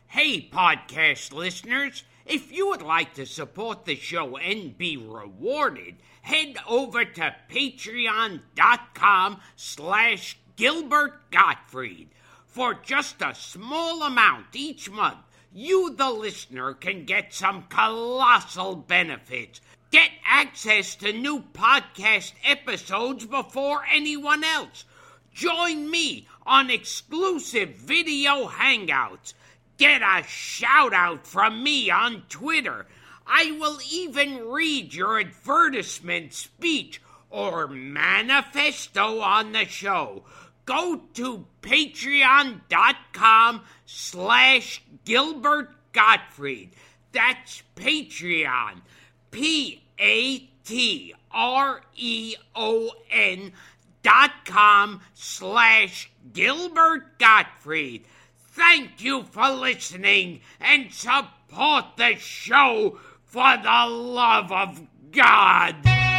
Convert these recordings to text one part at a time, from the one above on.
Hey, podcast listeners, if you would like to support the show and be rewarded, head over to patreon.com/Gilbert Gottfried. For just a small amount each month, you, the listener, can get some colossal benefits. Get access to new podcast episodes before anyone else. Join me on exclusive video hangouts. Get a shout-out from me on Twitter. I will even read your advertisement speech or manifesto on the show. Go to patreon.com/Gilbert Gottfried. That's Patreon. patreon.com/Gilbert Gottfried. Thank you for listening and support the show for the love of God.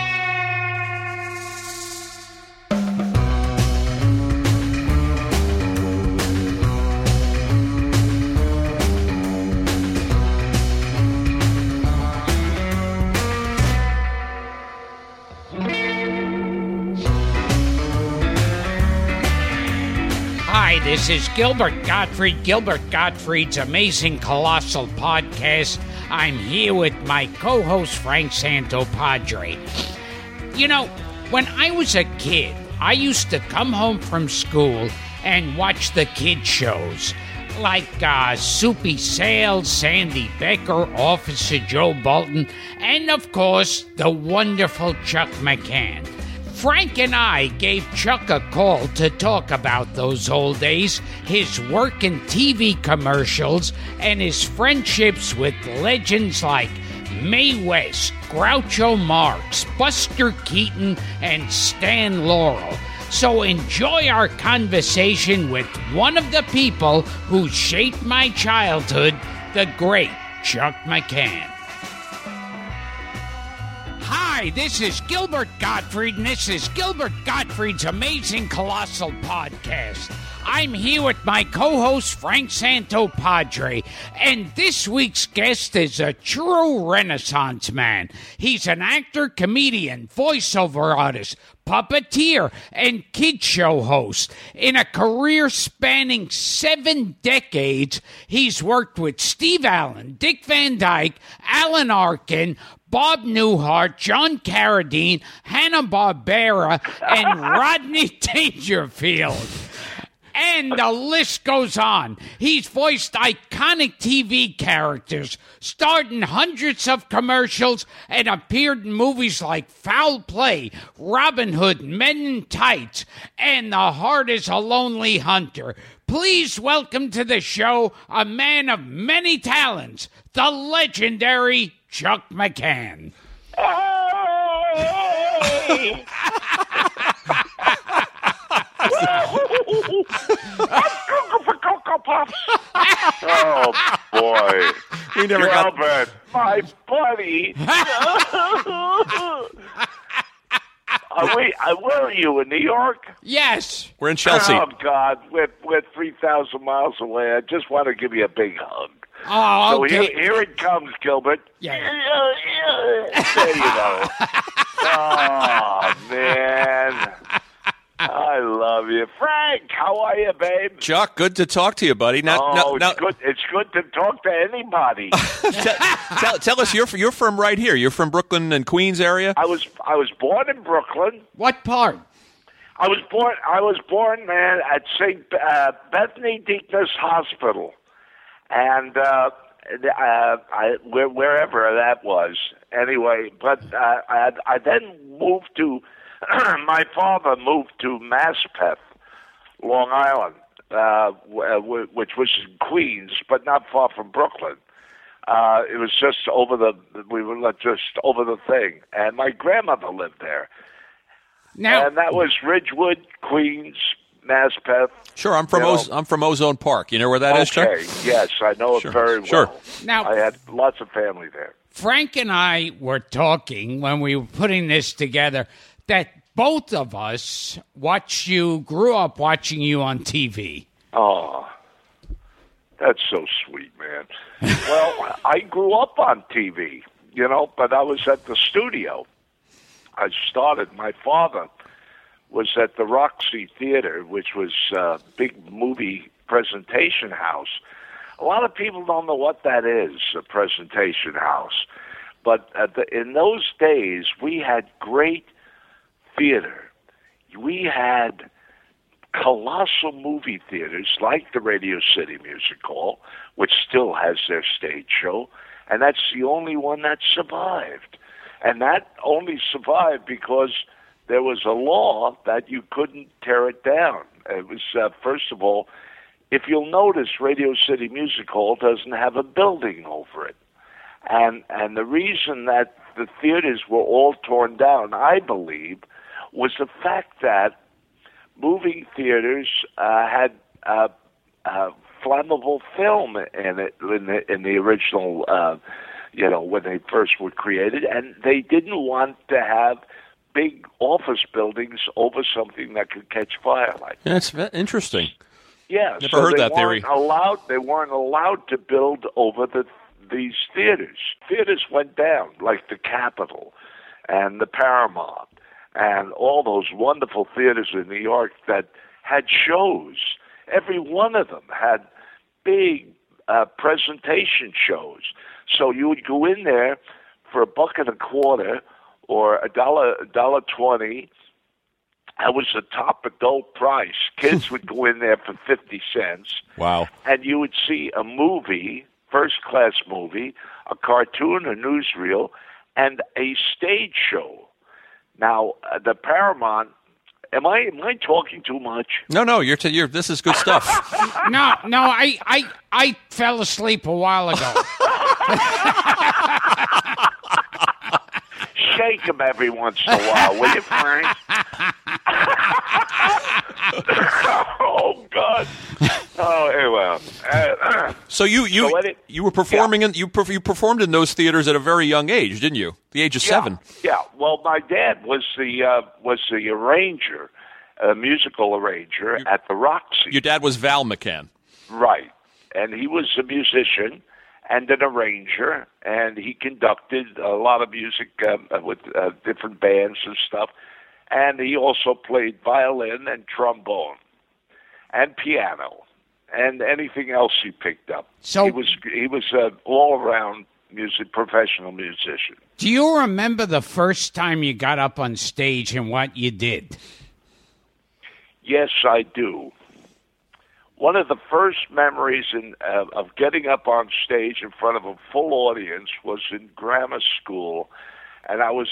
Hi, this is Gilbert Gottfried, Gilbert Gottfried's Amazing Colossal Podcast. I'm here with my co-host, Frank Santopadre. You know, when I was a kid, I used to come home from school and watch the kid shows, like Soupy Sales, Sandy Becker, Officer Joe Bolton, and, of course, the wonderful Chuck McCann. Frank and I gave Chuck a call to talk about those old days, his work in TV commercials, and his friendships with legends like Mae West, Groucho Marx, Buster Keaton, and Stan Laurel. So enjoy our conversation with one of the people who shaped my childhood, the great Chuck McCann. Hi, this is Gilbert Gottfried, and this is Gilbert Gottfried's Amazing Colossal Podcast. I'm here with my co-host, Frank Santopadre, and this week's guest is a true Renaissance man. He's an actor, comedian, voiceover artist, puppeteer, and kid show host. In a career spanning 7 decades, he's worked with Steve Allen, Dick Van Dyke, Alan Arkin, Bob Newhart, John Carradine, Hanna-Barbera, and Rodney Dangerfield. And the list goes on. He's voiced iconic TV characters, starred in hundreds of commercials, and appeared in movies like Foul Play, Robin Hood, Men in Tights, and The Heart is a Lonely Hunter. Please welcome to the show a man of many talents, the legendary Chuck McCann. Hey! Oh boy! We never Gilbert, my buddy. Where are you, in New York? Yes. We're in Chelsea. Oh God, we're 3,000 miles away. I just want to give you a big hug. Oh, okay. So here it comes, Gilbert. Yeah. There you go. Oh man. I love you. Frank, how are you, babe? Chuck, good to talk to you, buddy. It's good to talk to anybody. Tell us, you're from right here. You're from Brooklyn and Queens area? I was born in Brooklyn. What part? I was born, man, at St. Bethany Deaconess Hospital. And wherever that was. Anyway, but I then moved to my father moved to Maspeth, Long Island, which was in Queens, but not far from Brooklyn. It was just we were just over the thing, and my grandmother lived there. Now, and that was Ridgewood, Queens, Maspeth. Sure, I'm from Ozone Park. You know where that is, Chuck? Okay, yes, I know it very well. Sure. Now, I had lots of family there. Frank and I were talking when we were putting this together that both of us grew up watching you on TV. Oh, That's so sweet, man. Well, I grew up on TV, but I was at the studio. My father was at the Roxy Theater, which was a big movie presentation house. A lot of people don't know what that is, a presentation house. But in those days, we had great theater. We had colossal movie theaters like the Radio City Music Hall, which still has their stage show, and that's the only one that survived. And that only survived because there was a law that you couldn't tear it down. It was, first of all, if you'll notice, Radio City Music Hall doesn't have a building over it. And the reason that the theaters were all torn down, I believe, was the fact that movie theaters had flammable film in it in the original, when they first were created, and they didn't want to have big office buildings over something that could catch fire like that. That's interesting. Yeah, never heard that theory. They weren't allowed to build over these theaters. Theaters went down, like the Capitol and the Paramount and all those wonderful theaters in New York that had shows. Every one of them had big presentation shows. So you would go in there for $1.25 or $1.20. That was the top adult price. Kids would go in there for 50 cents. Wow. And you would see a movie, first-class movie, a cartoon, a newsreel, and a stage show. Now, the Paramount, am I talking too much? No, you're this is good stuff. No, I fell asleep a while ago. Shake him every once in a while, will you, Frank? Oh, God. Oh, anyway. So you were performing you performed in those theaters at a very young age, didn't you? The age of 7. Yeah. Well, my dad was the arranger, a musical arranger at the Roxy. Your dad was Val McCann, right? And he was a musician and an arranger, and he conducted a lot of music with different bands and stuff. And he also played violin and trombone and piano and anything else he picked up. So he was an all-around professional musician. Do you remember the first time you got up on stage and what you did? Yes, I do. One of the first memories of getting up on stage in front of a full audience was in grammar school, and I was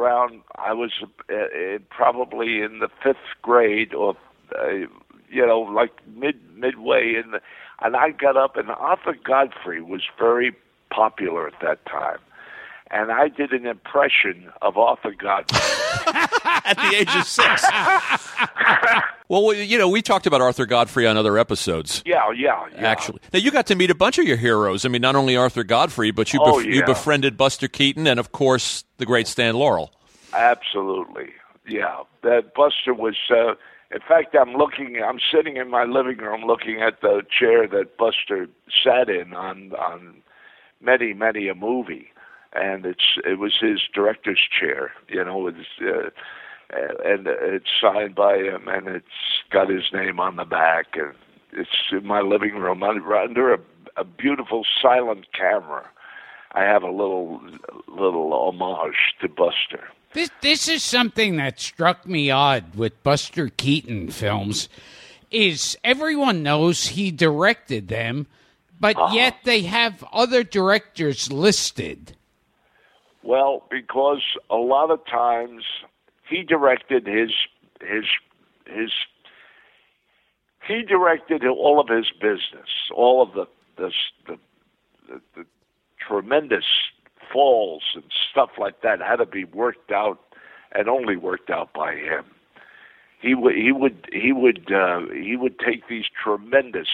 probably in the 5th grade or like midway and I got up, and Arthur Godfrey was very popular at that time. And I did an impression of Arthur Godfrey. At the age of 6. Well, we talked about Arthur Godfrey on other episodes. Yeah. Actually. Now, you got to meet a bunch of your heroes. I mean, not only Arthur Godfrey, but you befriended Buster Keaton and, of course, the great Stan Laurel. Absolutely. Yeah. That Buster was... in fact, I'm sitting in my living room looking at the chair that Buster sat in on many, many a movie. And it was his director's chair, and it's signed by him, and it's got his name on the back, and it's in my living room under a beautiful silent camera. I have a little homage to Buster. This is something that struck me odd with Buster Keaton films, is everyone knows he directed them, but yet they have other directors listed. Well, because a lot of times he directed he directed all of his business, all of the tremendous falls and stuff like that had to be worked out, and only worked out by him. He would take these tremendous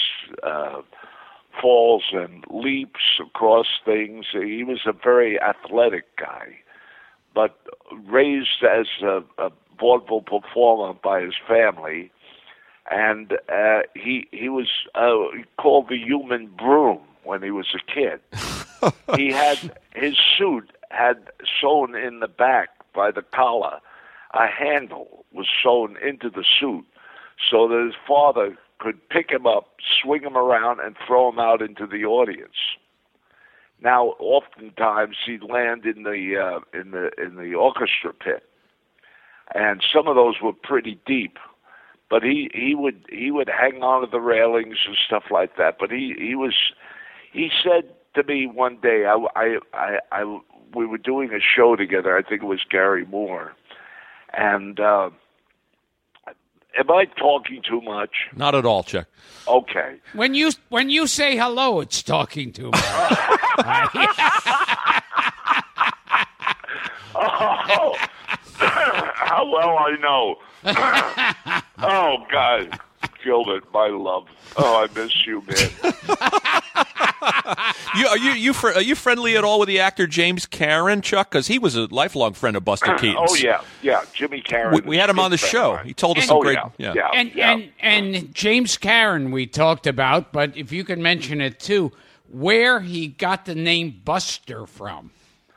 falls and leaps across things. He was a very athletic guy, but raised as a vaudeville performer by his family, and he was called the Human Broom when he was a kid. He had his suit had sewn in the back by the collar. A handle was sewn into the suit so that his father could pick him up, swing him around, and throw him out into the audience. Now, oftentimes he'd land in the orchestra pit, and some of those were pretty deep. But he would hang on to the railings and stuff like that. But he said to me one day, we were doing a show together. I think it was Gary Moore, and am I talking too much? Not at all, Chuck. Okay. When you say hello, it's talking too much. Oh, how well I know. Oh, God. Gilbert, my love. Oh, I miss you, man. Are you friendly at all with the actor James Karen, Chuck? Because he was a lifelong friend of Buster Keaton's. Oh, yeah. Jimmy Karen. We had him on the show. He told us some great... And James Karen we talked about, but if you could mention it, too, where he got the name Buster from.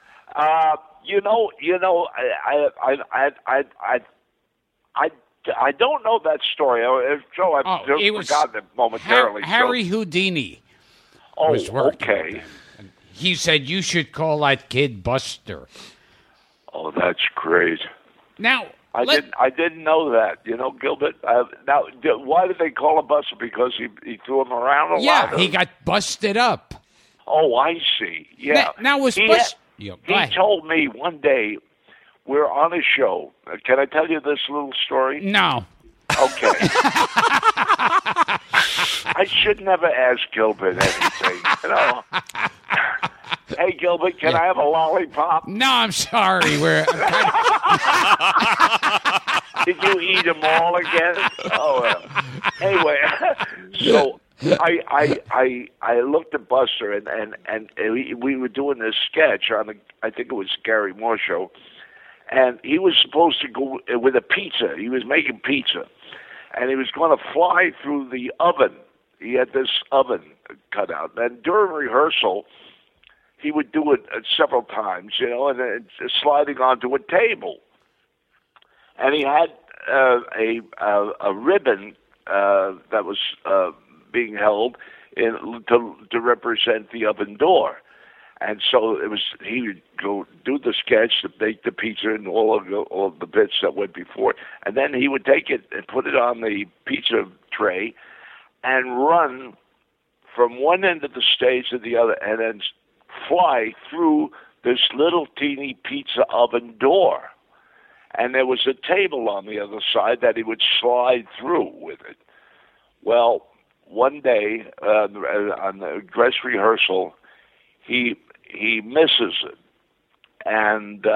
I don't know that story. Joe, I've just forgotten it momentarily. Harry Houdini was working with him. He said, you should call that kid Buster. Oh, that's great. Now, I didn't know that. Gilbert. Now, why did they call him Buster? Because he threw him around a lot? Yeah, he got busted up. Oh, I see. Yeah. Now was Buster... He told me one day, we're on a show. Can I tell you this little story? No. Okay. I should never ask Gilbert anything. Hey, Gilbert, can I have a lollipop? No, I'm sorry. Did you eat them all again? Anyway, so I looked at Buster and we were doing this sketch on I think it was Gary Moore show, and he was supposed to go with a pizza. He was making pizza, and he was going to fly through the oven. He had this oven cut out, and during rehearsal, he would do it several times, and then sliding onto a table, and he had a ribbon that was being held to represent the oven door. And so he would go do the sketch to bake the pizza and all of the bits that went before it. And then he would take it and put it on the pizza tray and run from one end of the stage to the other and then fly through this little teeny pizza oven door. And there was a table on the other side that he would slide through with it. Well, one day on the dress rehearsal, he misses it, and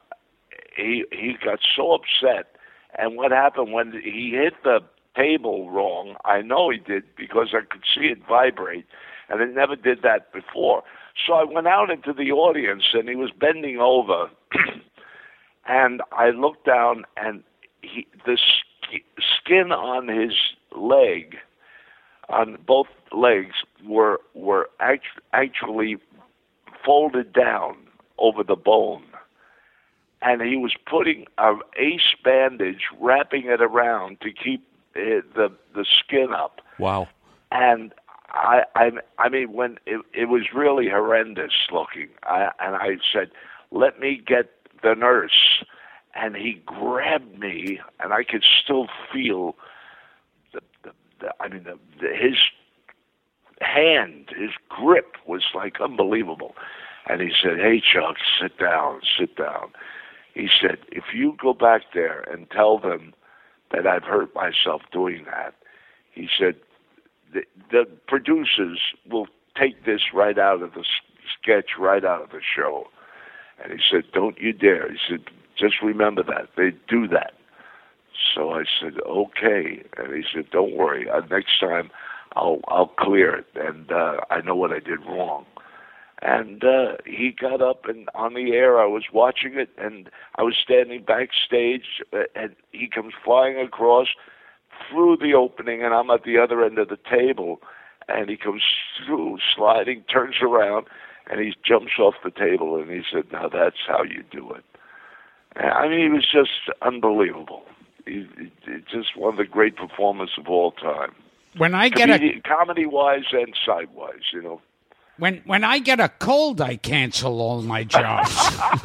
he got so upset. And what happened when he hit the table wrong? I know he did because I could see it vibrate, and it never did that before. So I went out into the audience, and he was bending over, and I looked down, and the skin on his leg, on both legs, were actually folded down over the bone, and he was putting an ace bandage, wrapping it around to keep the skin up. Wow! And I mean, when it was really horrendous looking, and I said, "Let me get the nurse," and he grabbed me, and I could still feel his hand, his grip was like unbelievable. And he said, "Hey, Chuck, sit down. He said, "If you go back there and tell them that I've hurt myself doing that," he said, the producers will take this right out of the sketch, right out of the show. And he said, "Don't you dare." He said, "Just remember that. They do that." So I said, "Okay." And he said, "Don't worry. Next time I'll clear it. And I know what I did wrong." And he got up, and on the air I was watching it, and I was standing backstage, and he comes flying across, through the opening, and I'm at the other end of the table, and he comes through, sliding, turns around, and he jumps off the table, and he said, "Now that's how you do it." I mean, he was just unbelievable. He's just one of the great performers of all time. When I get comedy-wise and side-wise, you know. When I get a cold, I cancel all my jobs.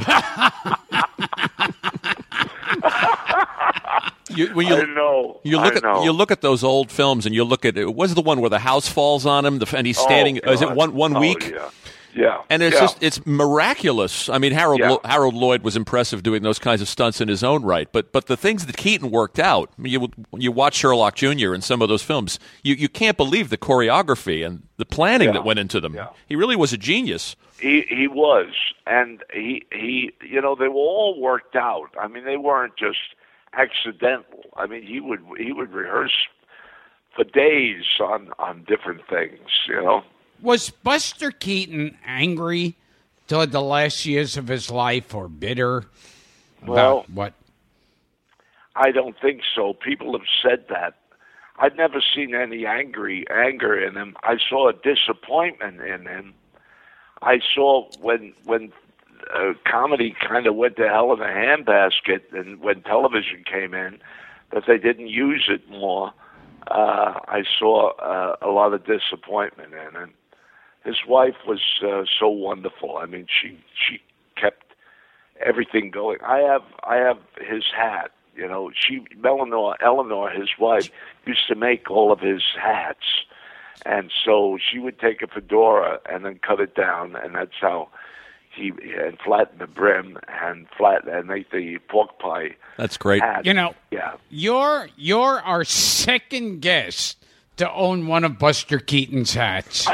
You look at those old films, and you look at what's the one where the house falls on him, and he's standing. Is it one week? Yeah, and it's miraculous. I mean, Harold Lloyd was impressive doing those kinds of stunts in his own right, but the things that Keaton worked out. I mean, you watch Sherlock Jr. in some of those films, you can't believe the choreography and the planning that went into them. Yeah. He really was a genius. He was, and he you know, they were all worked out. I mean, they weren't just accidental. I mean, he would rehearse for days on different things, you know. Was Buster Keaton angry toward the last years of his life, or bitter about what? I don't think so. People have said that. I've never seen any anger in him. I saw a disappointment in him. I saw when comedy kind of went to hell in a handbasket, and when television came in, that they didn't use it more. I saw a lot of disappointment in him. His wife was so wonderful. I mean, she kept everything going. I have his hat. You know, Eleanor, his wife, used to make all of his hats, and so she would take a fedora and then cut it down, and that's how and flatten the brim and make the pork pie. That's great. Hat. You know, you're our second guest to own one of Buster Keaton's hats.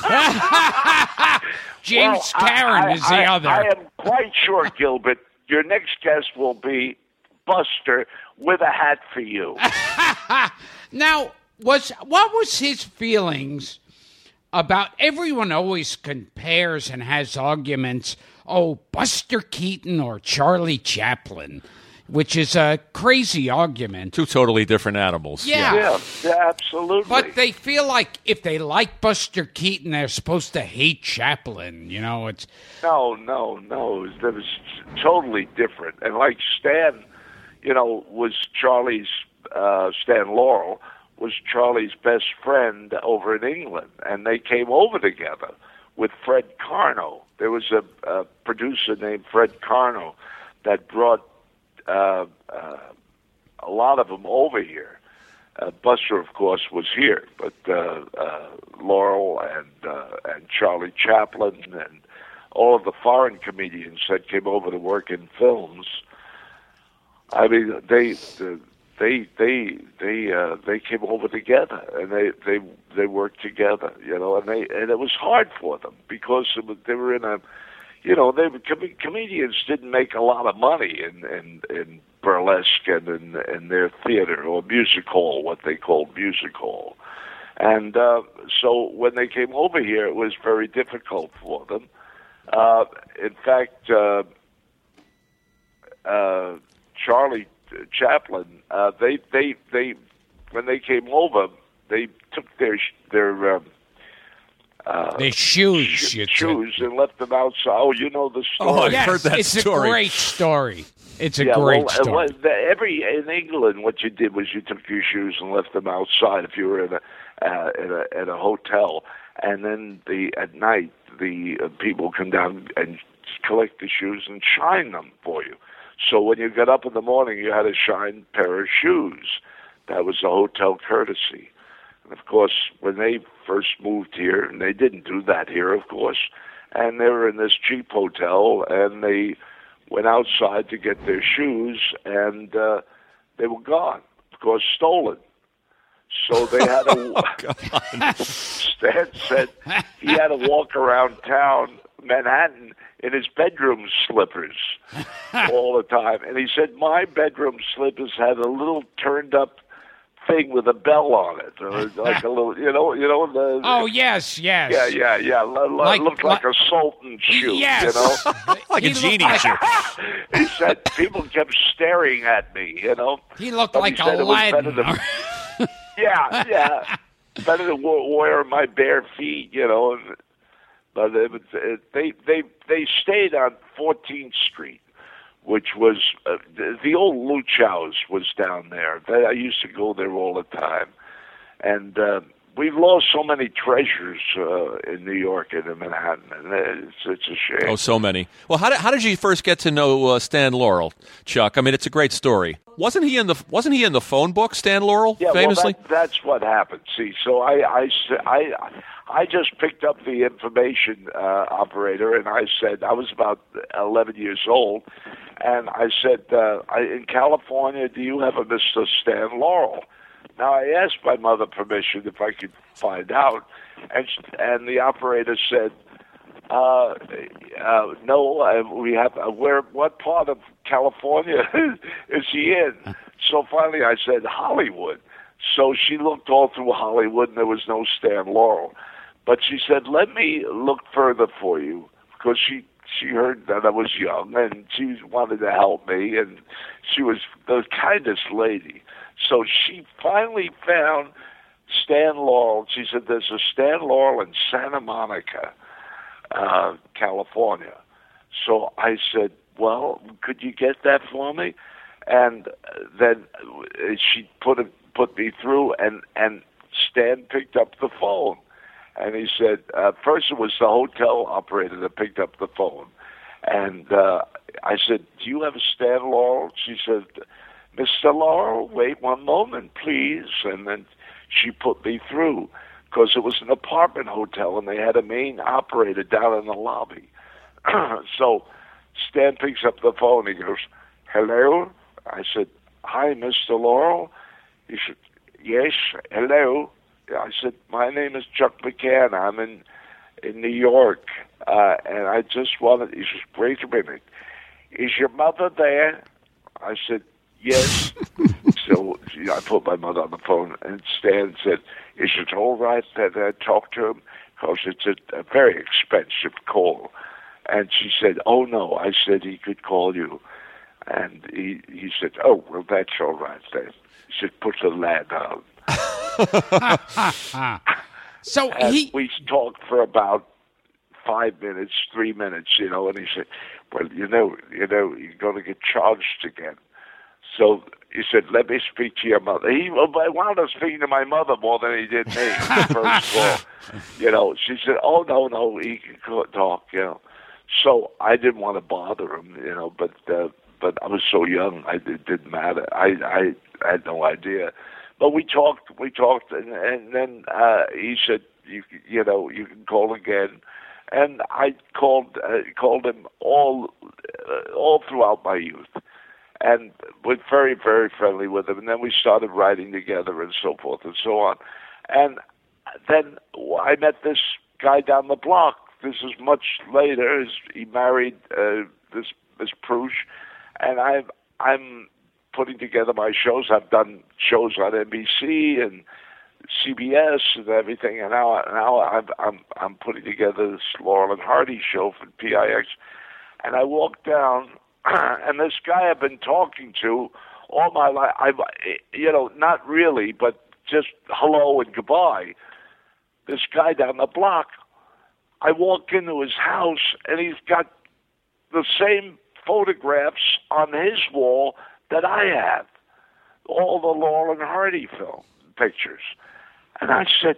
James Karen is the other. I am quite sure, Gilbert, your next guest will be Buster with a hat for you. Now, what was his feelings about, everyone always compares and has arguments, Buster Keaton or Charlie Chaplin, which is a crazy argument. Two totally different animals. Yeah, absolutely. But they feel like if they like Buster Keaton, they're supposed to hate Chaplin. You know, it's... No. That was totally different. And like Stan, you know, was Charlie's... Stan Laurel was Charlie's best friend over in England, and they came over together with Fred Karno. There was a producer named Fred Karno that brought a lot of them over here. Buster, of course, was here, but Laurel and Charlie Chaplin and all of the foreign comedians that came over to work in films. I mean, they came over together, and they worked together, you know, and it was hard for them because they were in a, you know, comedians didn't make a lot of money in burlesque and in their theater or music hall, what they called music hall, and so when they came over here, it was very difficult for them. In fact, Charlie Chaplin, they when they came over, they took their shoes and left them outside. Oh, you know the story. Oh, I've heard that story. It's a great story. It's a great story. In England, what you did was you took your shoes and left them outside if you were in a hotel, and then at night the people come down and collect the shoes and shine them for you. So when you got up in the morning, you had a shined pair of shoes. That was a hotel courtesy. And of course, when they first moved here, and they didn't do that here, of course, and they were in this cheap hotel, and they went outside to get their shoes, and they were gone, of course, stolen. So they had to... Stan said he had to walk around town, Manhattan, in his bedroom slippers all the time. And he said, my bedroom slippers had a little turned-up thing with a bell on it, or like a little, you know. Yes. Yeah. Looked like a sultan shoe, yes. You know, like a genie shoe. He said people kept staring at me, you know. He looked like Aladdin. Yeah. Better than wearing my bare feet, you know. But they stayed on 14th Street, which was the old Luchau's was down there. I used to go there all the time, and we've lost so many treasures in New York and in Manhattan, and it's a shame. Oh, so many. Well, how did you first get to know Stan Laurel, Chuck? I mean, it's a great story. Wasn't he in the phone book, Stan Laurel, famously? Well, that's what happened. See, so I just picked up the information operator, and I said, I was about 11 years old, and I said, in California, do you have a Mr. Stan Laurel? Now, I asked my mother permission if I could find out, and the operator said, no, we have, what part of California is he in? So finally I said, Hollywood. So she looked all through Hollywood, and there was no Stan Laurel. But she said, let me look further for you, because she heard that I was young, and she wanted to help me, and she was the kindest lady. So she finally found Stan Laurel. She said, there's a Stan Laurel in Santa Monica, California. So I said, well, could you get that for me? And then she put me through, and Stan picked up the phone. And he said, first it was the hotel operator that picked up the phone. And I said, do you have a Stan Laurel? She said, Mr. Laurel, wait one moment, please. And then she put me through, because it was an apartment hotel, and they had a main operator down in the lobby. So Stan picks up the phone. He goes, hello? I said, hi, Mr. Laurel. He said, yes, hello. I said, my name is Chuck McCann. I'm in New York, and I just wanted, he said, wait a minute. Is your mother there? I said, yes. So I put my mother on the phone, and Stan said, is it all right that I talk to him? Because it's a very expensive call. And she said, oh, no. I said he could call you. And he said, oh, well, that's all right then. He said, put the lad on. So we talked for about 5 minutes, 3 minutes, you know, and he said, well, you know, you're going to get charged again. So he said, let me speak to your mother. He wound up speaking to my mother more than he did me. First call. You know, she said, oh, no, he can talk, you know. So I didn't want to bother him, you know, but I was so young, it didn't matter. I had no idea. But we talked, and then he said, you can call again. And I called him all throughout my youth, and was very, very friendly with him. And then we started writing together and so forth and so on. And then I met this guy down the block. This is much later. He married this Miss Prush, and I'm putting together my shows. I've done shows on NBC and CBS and everything, and now I'm putting together this Laurel and Hardy show for PIX. And I walked down, and this guy I've been talking to all my life, not really, but just hello and goodbye. This guy down the block, I walk into his house, and he's got the same photographs on his wall that I have, all the Laurel and Hardy film pictures. And I said,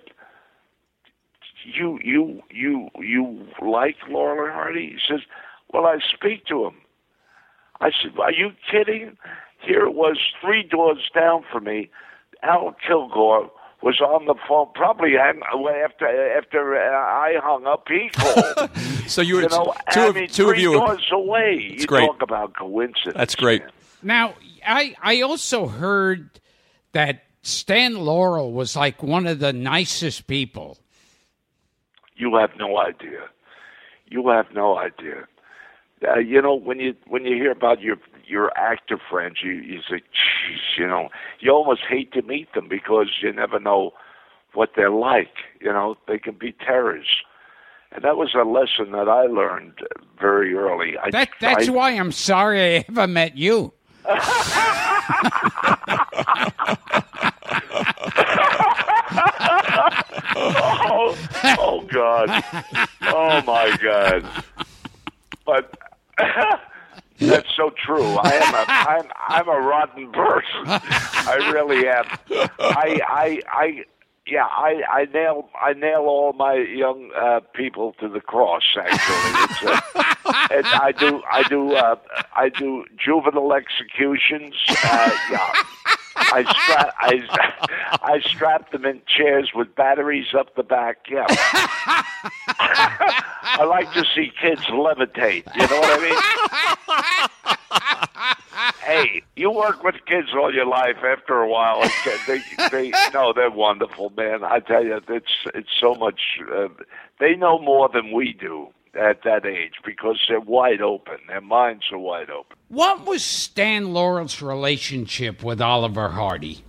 you like Laurel and Hardy? He says, well, I speak to him. I said, are you kidding? Here it was 3 doors down from me. Al Kilgore was on the phone, probably after I hung up, he called. So you were two of you doors away. You great. Talk about coincidence. That's great. Man. Now, I also heard that Stan Laurel was like one of the nicest people. You have no idea. You have no idea. When you hear about your actor friends, you say, geez, you almost hate to meet them because you never know what they're like. They can be terrorists. And that was a lesson that I learned very early. That's why I'm sorry I ever met you. Oh God. Oh my God. But that's so true. I'm a rotten person. I really am. I nail all my young people to the cross. Actually, I do juvenile executions. I strap them in chairs with batteries up the back. Yeah. I like to see kids levitate. You know what I mean? Hey, you work with kids all your life. After a while, they're wonderful, man. I tell you, it's so much. They know more than we do at that age because they're wide open. Their minds are wide open. What was Stan Laurel's relationship with Oliver Hardy?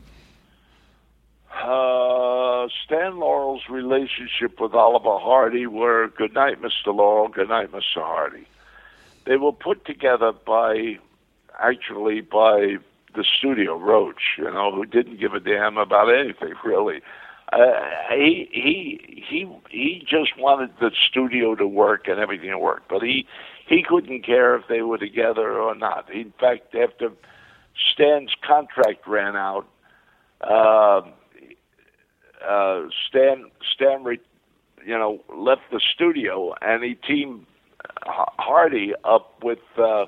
Stan Laurel's relationship with Oliver Hardy were good night, Mr. Laurel, good night, Mr. Hardy. They were put together by the studio, Roach, who didn't give a damn about anything, really. He just wanted the studio to work and everything to work, but he couldn't care if they were together or not. In fact, after Stan's contract ran out, Stan left the studio, and he teamed Hardy up with.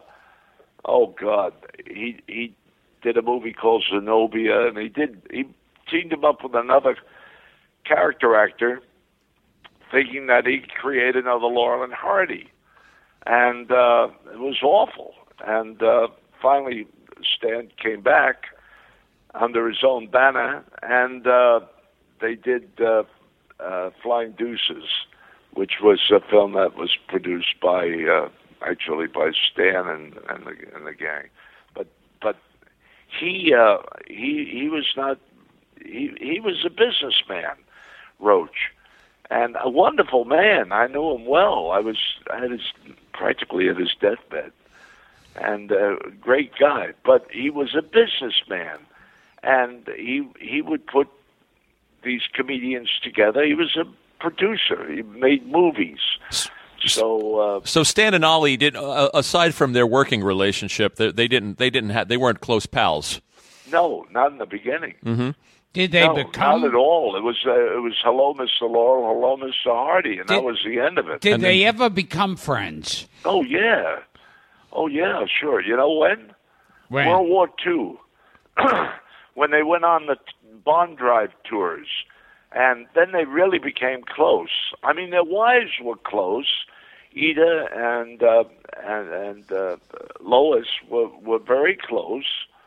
He did a movie called Zenobia, and he teamed him up with another character actor, thinking that he'd create another Laurel and Hardy, and it was awful. And finally, Stan came back under his own banner, and they did Flying Deuces, which was a film that was produced by Stan and the gang. But he was not. He was a businessman, Roach, and a wonderful man. I knew him well. I had practically at his deathbed, and a great guy. But he was a businessman, and he would put these comedians together. He was a producer. He made movies. So Stan and Ollie did, aside from their working relationship, they weren't close pals. No, not in the beginning. Mm-hmm. Did they become? Not at all. It was hello, Mr. Laurel, hello, Mr. Hardy, and that was the end of it. Did they ever become friends? Oh yeah, sure. You know when? World War II, when they went on the Bond Drive tours, and then they really became close. I mean, their wives were close. Ida and Lois were very close.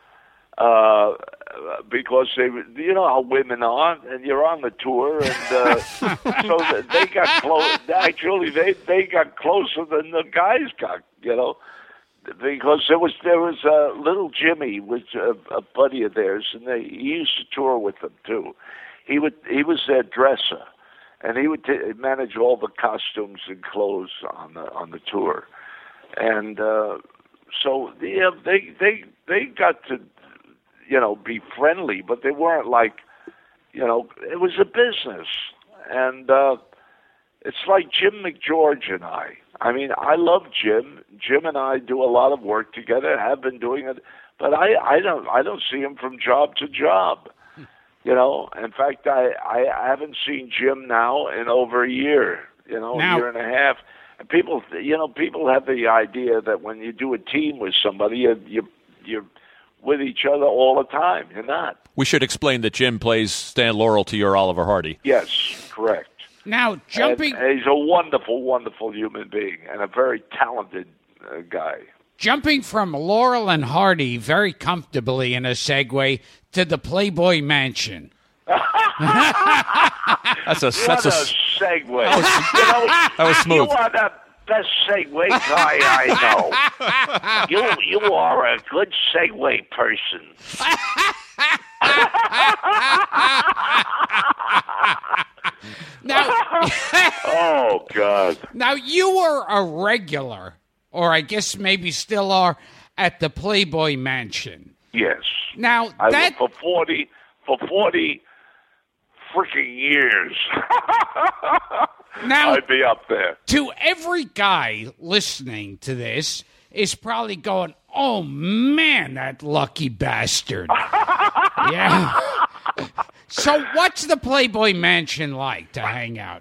Because you know how women are, and you're on the tour, and so they got close. Actually, they got closer than the guys got, because there was little Jimmy, which a buddy of theirs, and he used to tour with them too. He was their dresser, and he would manage all the costumes and clothes on the tour, and so they got to be friendly, but they weren't like, it was a business. And it's like Jim McGeorge and I. I mean, I love Jim. Jim and I do a lot of work together, have been doing it, but I don't see him from job to job. In fact, I haven't seen Jim now in over a year, a year and a half. And people have the idea that when you do a team with somebody, you're with each other all the time. You're not. We should explain that Jim plays Stan Laurel to your Oliver Hardy. Yes, correct. Now, jumping... And he's a wonderful, wonderful human being and a very talented guy. Jumping from Laurel and Hardy very comfortably in a segue to the Playboy Mansion. That's a segue. That was smooth. You are the best segue guy I know. You are a good segue person. Now, oh God! Now you were a regular, or I guess maybe still are, at the Playboy Mansion. Yes. Now for 40 freaking years. Now, I'd be up there. To every guy listening to this is probably going, oh, man, that lucky bastard. Yeah. So what's the Playboy Mansion like to hang out?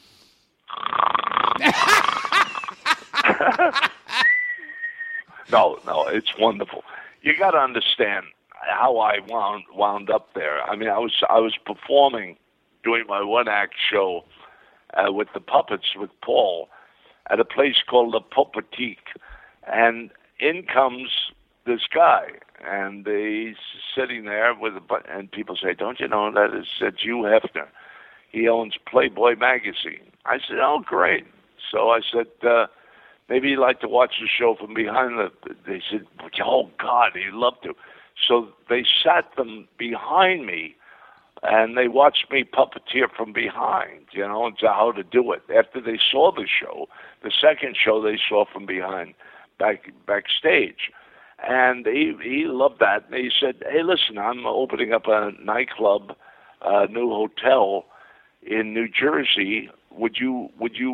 No, it's wonderful. You got to understand how I wound up there. I mean, I was performing, doing my one-act show with the puppets with Paul at a place called the Popatique, and in comes this guy, and he's sitting there and people say, "Don't you know that it's Hugh Hefner? He owns Playboy magazine." I said, "Oh, great." So I said, maybe you'd like to watch the show from behind They said, "Oh, God, he'd love to." So they sat them behind me, and they watched me puppeteer from behind, and how to do it. After they saw the show, the second show they saw from behind, backstage. And he loved that. And he said, "Hey, listen, I'm opening up a nightclub, a new hotel in New Jersey. Would you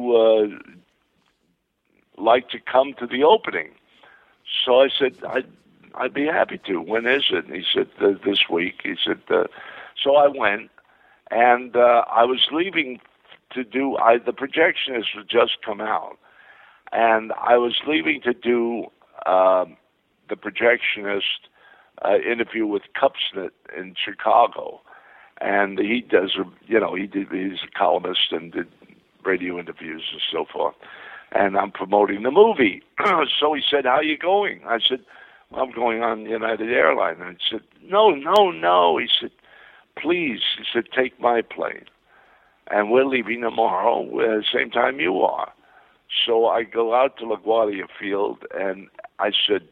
like to come to the opening?" So I said, I'd be happy to. When is it? And he said, this week. He said, so I went, and I was leaving to do, the Projectionist had just come out, and I was leaving to do the Projectionist interview with Kupsnit in Chicago. And he does, he's a columnist and did radio interviews and so forth. And I'm promoting the movie. So he said, "How are you going?" I said, "Well, I'm going on United Airlines." And he said, No. He said, "Please," he said, "take my plane. And we're leaving tomorrow at the same time you are." So I go out to LaGuardia Field, and I said,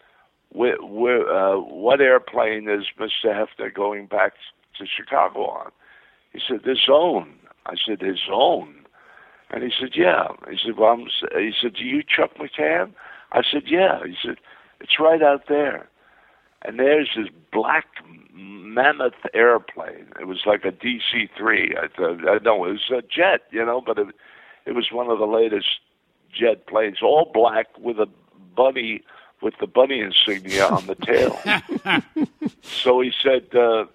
what airplane is Mr. Hefner going back to Chicago on? He said, "His own." I said, "His own?" And he said, "Yeah." He said, he said, "Do you Chuck McCann?" I said, "Yeah." He said, "It's right out there." And there's this black mammoth airplane. It was like a DC-3. I know it was a jet, but it was one of the latest jet planes, all black with the bunny insignia on the tail. So he said,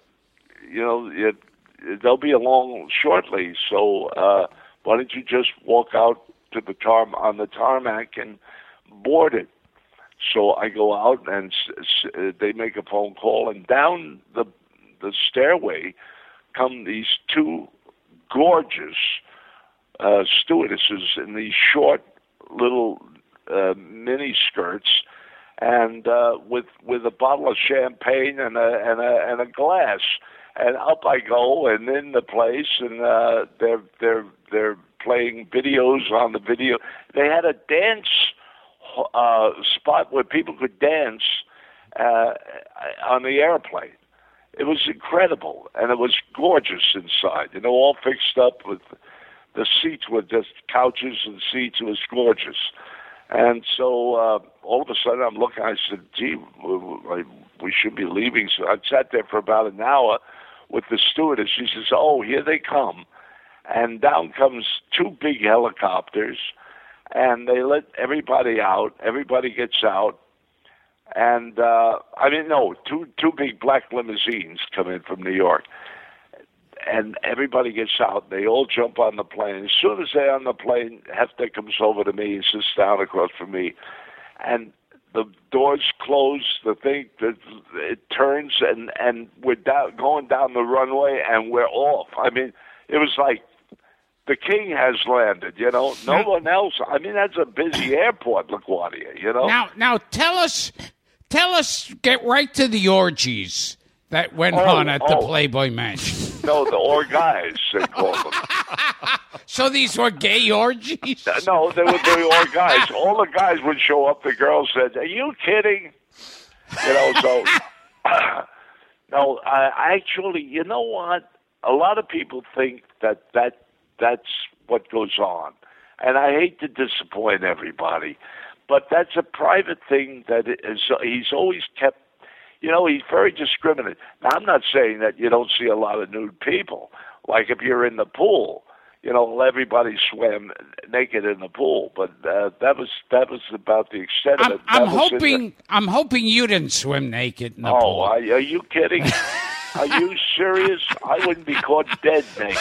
they'll be along shortly, so why don't you just walk out to the on the tarmac and board it? So I go out, and they make a phone call, and down the stairway come these two gorgeous stewardesses in these short little mini skirts, and with a bottle of champagne and a glass. And up I go, and in the place, and they're playing videos on the video. They had a dance spot where people could dance on the airplane. It was incredible, and it was gorgeous inside. All fixed up with the seats were just couches and seats. It was gorgeous. And so all of a sudden I'm looking. I said, "Gee, we should be leaving." So I sat there for about an hour with the stewardess. She says, "Oh, here they come." And down comes two big helicopters, and they let everybody out. Everybody gets out. And, two big black limousines come in from New York. And everybody gets out. They all jump on the plane. As soon as they're on the plane, Hefner comes over to me and sits down across from me. And the doors close, it turns, and we're going down the runway, and we're off. I mean, it was like the king has landed, No one else. I mean, that's a busy airport, LaGuardia, Now tell us, get right to the orgies that went on at the Playboy Mansion. No, the orgies, they call them. So these were gay orgies? No, they were the orgies. All the guys would show up. The girls said, "Are you kidding?" So... No, actually, you know what? A lot of people think that's what goes on. And I hate to disappoint everybody, but that's a private thing that he's always kept. He's very discriminate. Now, I'm not saying that you don't see a lot of nude people. like if you're in the pool, everybody swam naked in the pool. But that was about the extent of it. I'm hoping you didn't swim naked in the pool. Are you kidding? Are you serious? I wouldn't be caught dead naked.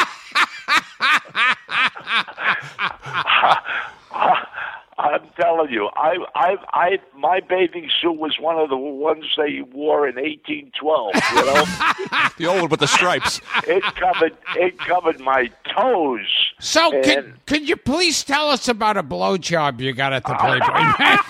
I'm telling you, my bathing suit was one of the ones they wore in 1812. The old one with the stripes. It covered my toes. So, could you please tell us about a blowjob you got at the Playboy Mansion?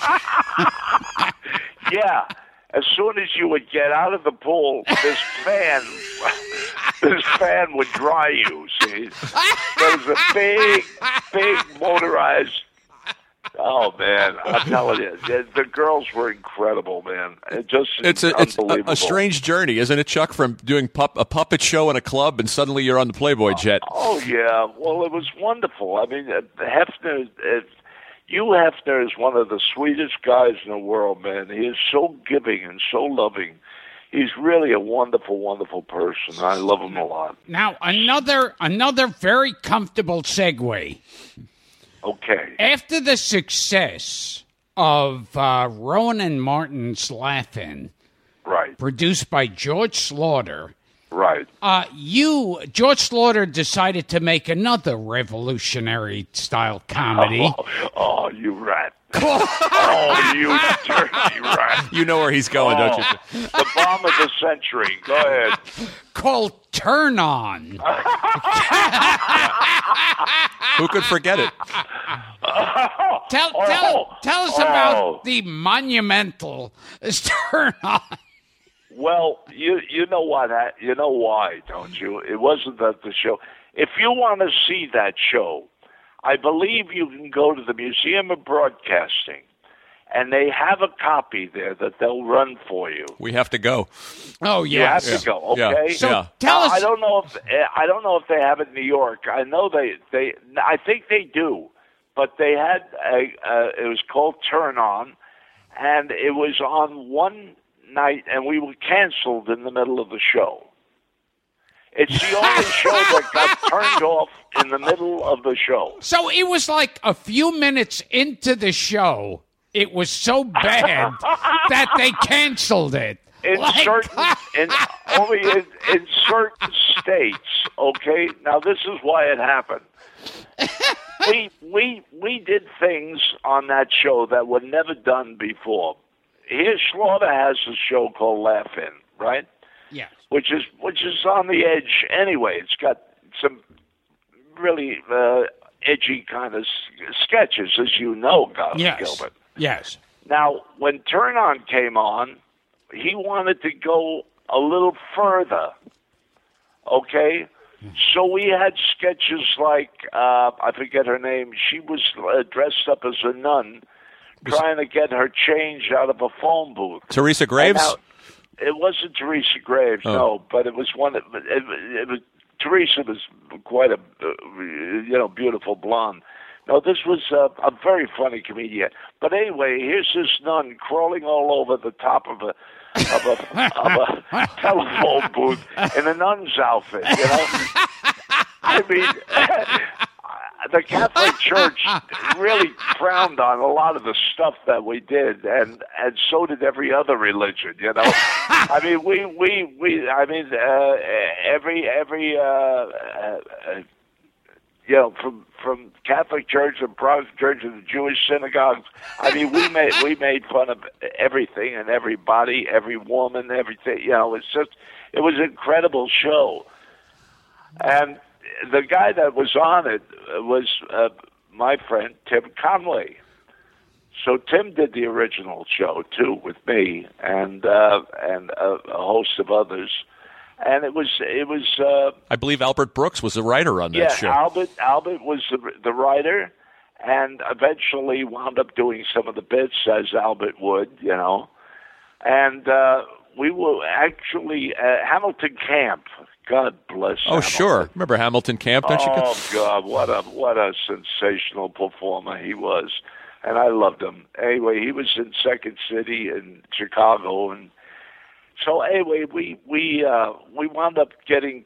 Yeah. As soon as you would get out of the pool, this fan would dry you. See, there was a big motorized. Oh man, I'm telling you, the girls were incredible, man. It's a strange journey, isn't it, Chuck? From doing a puppet show in a club, and suddenly you're on the Playboy jet. Oh yeah, well it was wonderful. I mean, Hefner. Hugh Hefner is one of the sweetest guys in the world, man. He is so giving and so loving. He's really a wonderful, wonderful person. I love him a lot. Now, another very comfortable segue. Okay. After the success of Rowan and Martin's Laugh-In, right, produced by George Slaughter, right, George Slaughter decided to make another revolutionary-style comedy. Oh, you rat. Oh, you dirty rat. You know where he's going, don't you? The bomb of the century. Go ahead. Called Turn On. Who could forget it? Tell us about the monumental Turn On. Well, you know what? You know why, don't you? It wasn't that the show. If you want to see that show, I believe you can go to the Museum of Broadcasting, and they have a copy there that they'll run for you. We have to go. Oh yeah, you have to go. Okay. Yeah. So tell us. I don't know if they have it in New York. I know they. I think they do, but they had it was called Turn On, and it was on one night, and we were canceled in the middle of the show. It's the only show that got turned off in the middle of the show. So it was like a few minutes into the show, it was so bad that they canceled it. In certain states, okay? Now this is why it happened. We did things on that show that were never done before. Here, Slaughter has a show called Laugh-In, right? Yeah. Which is on the edge anyway. It's got some really edgy kind of sketches, as you know, Gilbert. Yes. Now, when Turn On came on, he wanted to go a little further. Okay? So we had sketches like, I forget her name, she was dressed up as a nun, trying to get her change out of a phone booth. Teresa Graves? It wasn't Teresa Graves, no, but it was one. It was Teresa was quite a beautiful blonde. No, this was a very funny comedian. But anyway, here's this nun crawling all over the top of a telephone booth in a nun's outfit. I mean. The Catholic Church really frowned on a lot of the stuff that we did, and so did every other religion. I mean, from Catholic Church and Protestant Church and the Jewish synagogues. I mean, we made fun of everything and everybody, every woman, everything. It was an incredible show, and the guy that was on it was my friend Tim Conway. So Tim did the original show too with me and a host of others, and it was. I believe Albert Brooks was the writer on that show. Yeah, Albert was the writer, and eventually wound up doing some of the bits as Albert would, and we were actually Hamilton Camp. God bless. Oh, Hamilton. Sure. Remember Hamilton Camp, don't you? Oh, God, what a sensational performer he was. And I loved him. Anyway, he was in Second City in Chicago. And so anyway, we wound up getting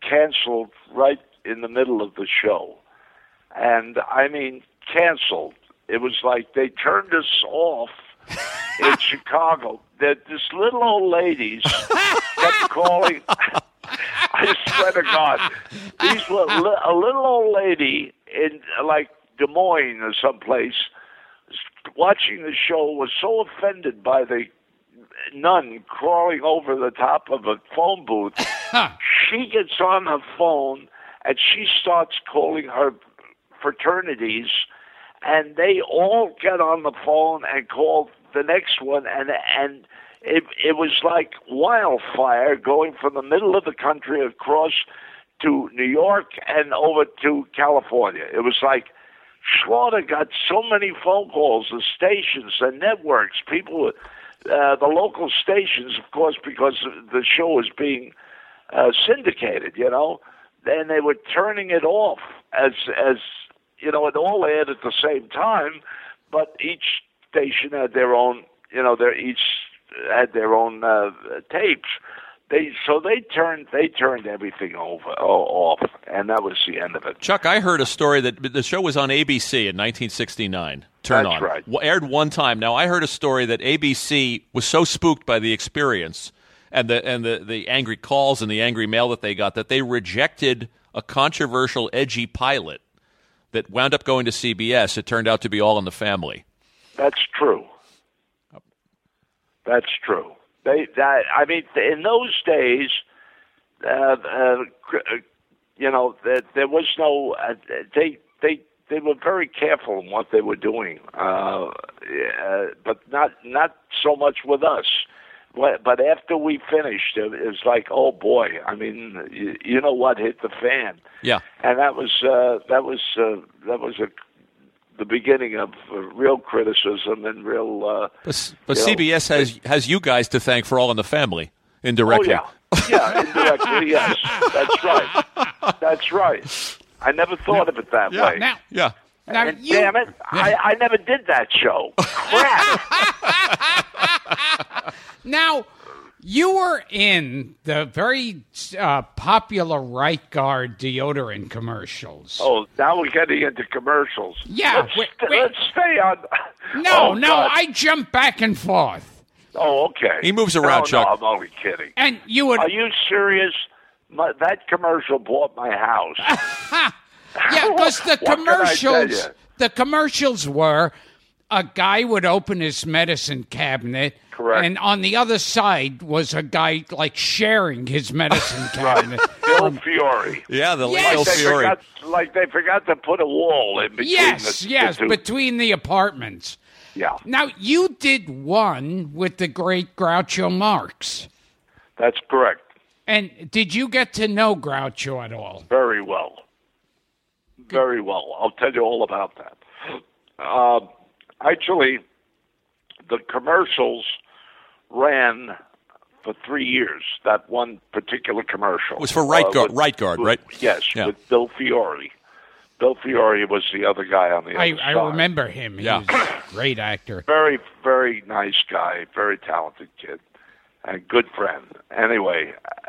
canceled right in the middle of the show. And, I mean, canceled. It was like they turned us off in Chicago. This little old ladies kept calling. I swear to God, these were a little old lady in like Des Moines or someplace watching the show was so offended by the nun crawling over the top of a phone booth. She gets on her phone and she starts calling her fraternities, and they all get on the phone and call the next one, and it was like wildfire going from the middle of the country across to New York and over to California. It was like Slaughter got so many phone calls, the stations, the networks, people, the local stations, of course, because the show was being syndicated, you know, and they were turning it off as you know, it all aired at the same time, but each station had their own, you know, each had their own tapes. They turned everything off, and that was the end of it. Chuck, I heard a story that the show was on ABC in 1969. That's on. Right. Aired one time. Now, I heard a story that ABC was so spooked by the experience and the angry calls and the angry mail that they got that they rejected a controversial, edgy pilot that wound up going to CBS. It turned out to be All in the Family. That's true. That's true. I mean, in those days, you know, there was no. They were very careful in what they were doing, but not so much with us. But after we finished, it was like, oh boy! I mean, you know what hit the fan? Yeah, and that was the beginning of real criticism and real. But CBS has you guys to thank for All in the Family indirectly. Oh yeah, indirectly, yes, that's right. That's right. I never thought of it that way. Now, and damn it, I never did that show. Crap. Now, you were in the very popular Right Guard deodorant commercials. Oh, now we're getting into commercials. Yeah. Let's stay on. No, I jump back and forth. Oh, okay. He moves around, Chuck. No, I'm only kidding. And you would. Are you serious? That commercial bought my house. Yeah, because the commercials were a guy would open his medicine cabinet. Correct. And on the other side was a guy like sharing his medicine cabinet. Bill Fiore. Yeah, the Yes. Bill Fiore. Like they forgot to put a wall in between the two. Between the apartments. Yeah. Now, you did one with the great Groucho Marx. That's correct. And did you get to know Groucho at all? Very well. Very well. I'll tell you all about that. Actually, the commercials ran for 3 years, that one particular commercial. It was for Right Guard, right? Yes, yeah. With Bill Fiore. Bill Fiore was the other guy on the other side. I remember him. He was a great actor. Very, very nice guy, very talented kid, and good friend. Anyway,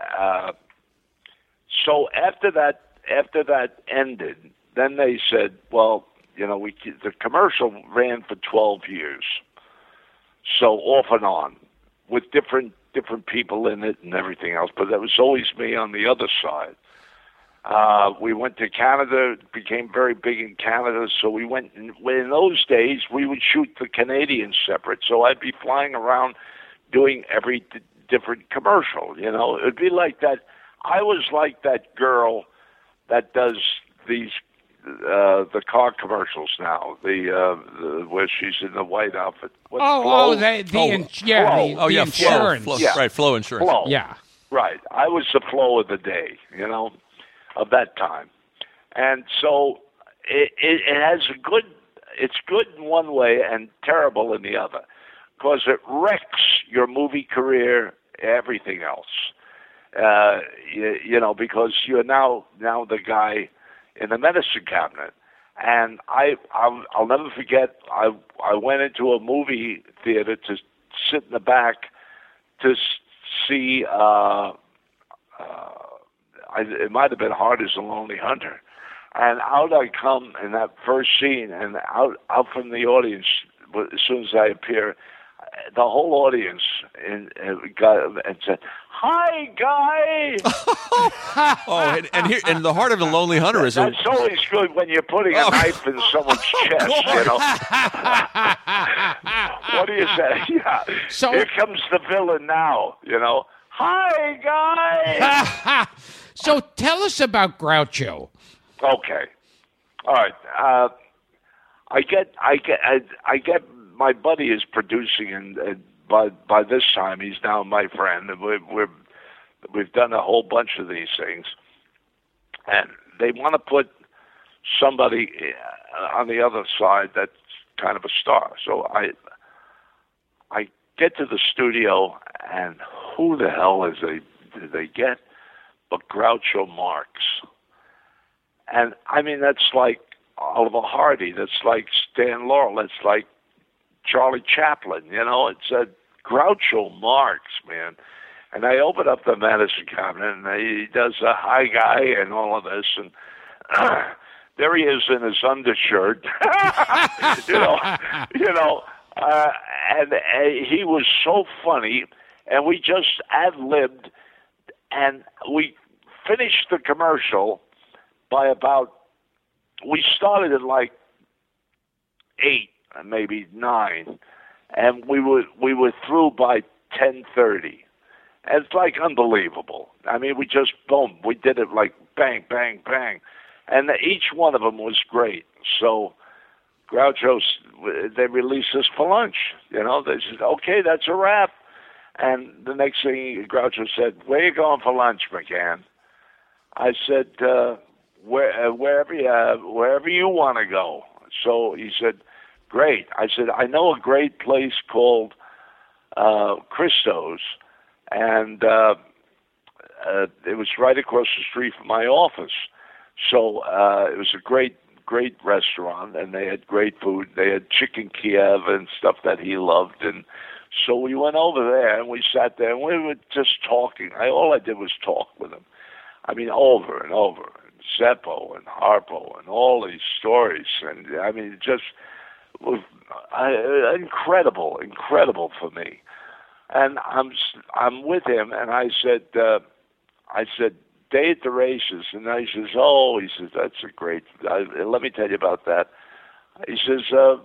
so after that ended, then they said, well, you know, the commercial ran for 12 years, so off and on, with different people in it and everything else, but there was always me on the other side. We went to Canada, it became very big in Canada, so we went, in those days, we would shoot the Canadians separate, so I'd be flying around doing every different commercial, you know. It'd be like that. I was like that girl that does these the car commercials now, the where she's in the white outfit. The insurance. Flow. Yeah. Right, Flow Insurance. Flow. Yeah. Right. I was the Flow of the day, you know, of that time. And so it has it's good in one way and terrible in the other, because it wrecks your movie career, everything else. You know, because you're now the guy in the medicine cabinet. And I'll never forget, I went into a movie theater to sit in the back to see, I it might have been Hard as a Lonely Hunter. And out I come in that first scene, and out from the audience, as soon as I appear, the whole audience got and said, "Hi, Guy." and the Heart of a Lonely Hunter is that's always good when you're putting a knife in someone's chest, you know. What do you say? Yeah. So, here comes the villain now, you know. Hi, Guy. So tell us about Groucho. Okay. All right. I get. My buddy is producing, and by this time he's now my friend, and we've done a whole bunch of these things, and they want to put somebody on the other side that's kind of a star. So I get to the studio, and who the hell did they get but Groucho Marx? And I mean, that's like Oliver Hardy, that's like Stan Laurel, that's like Charlie Chaplin, you know. It's a Groucho Marx, man. And I open up the medicine cabinet, and he does a hi Guy and all of this, and there he is in his undershirt, and he was so funny, and we just ad-libbed, and we finished the commercial by we started at like 8, maybe 9, and we were through by 10:30. And it's like unbelievable. I mean, we just boom, we did it like bang, bang, bang, and each one of them was great. So Groucho, they released us for lunch. You know, they said, "Okay, that's a wrap." And the next thing, Groucho said, "Where you going for lunch, McCann?" I said, wherever you want to go. So he said, "Great." I said, "I know a great place called Christo's, and it was right across the street from my office. So it was a great restaurant, and they had great food. They had chicken Kiev and stuff that he loved, and so we went over there, and we sat there, and we were just talking. All I did was talk with him. I mean, over and over. Zeppo and Harpo and all these stories, and I mean, it just was incredible for me. And I'm with him, and I said, "Day at the Races," and he says, "Oh," he says, "that's a great. Let me tell you about that." He says,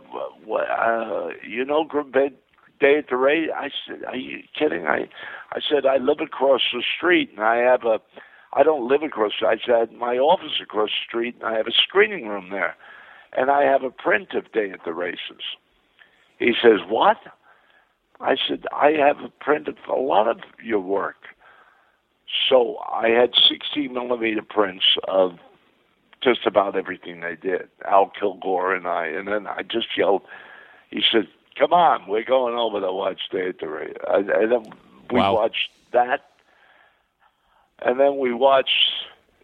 "You know, Day at the Races?" I said, "Are you kidding?" I said, "I live across the street, and I don't live across the street. I said, my office across the street, and I have a screening room there, and I have a print of Day at the Races." He says, "What?" I said, "I have a print of a lot of your work." So I had 60mm prints of just about everything they did, Al Kilgore and then I just yelled. He said, "Come on, we're going over to watch Day at the Races." And then we watched that. And then we watched,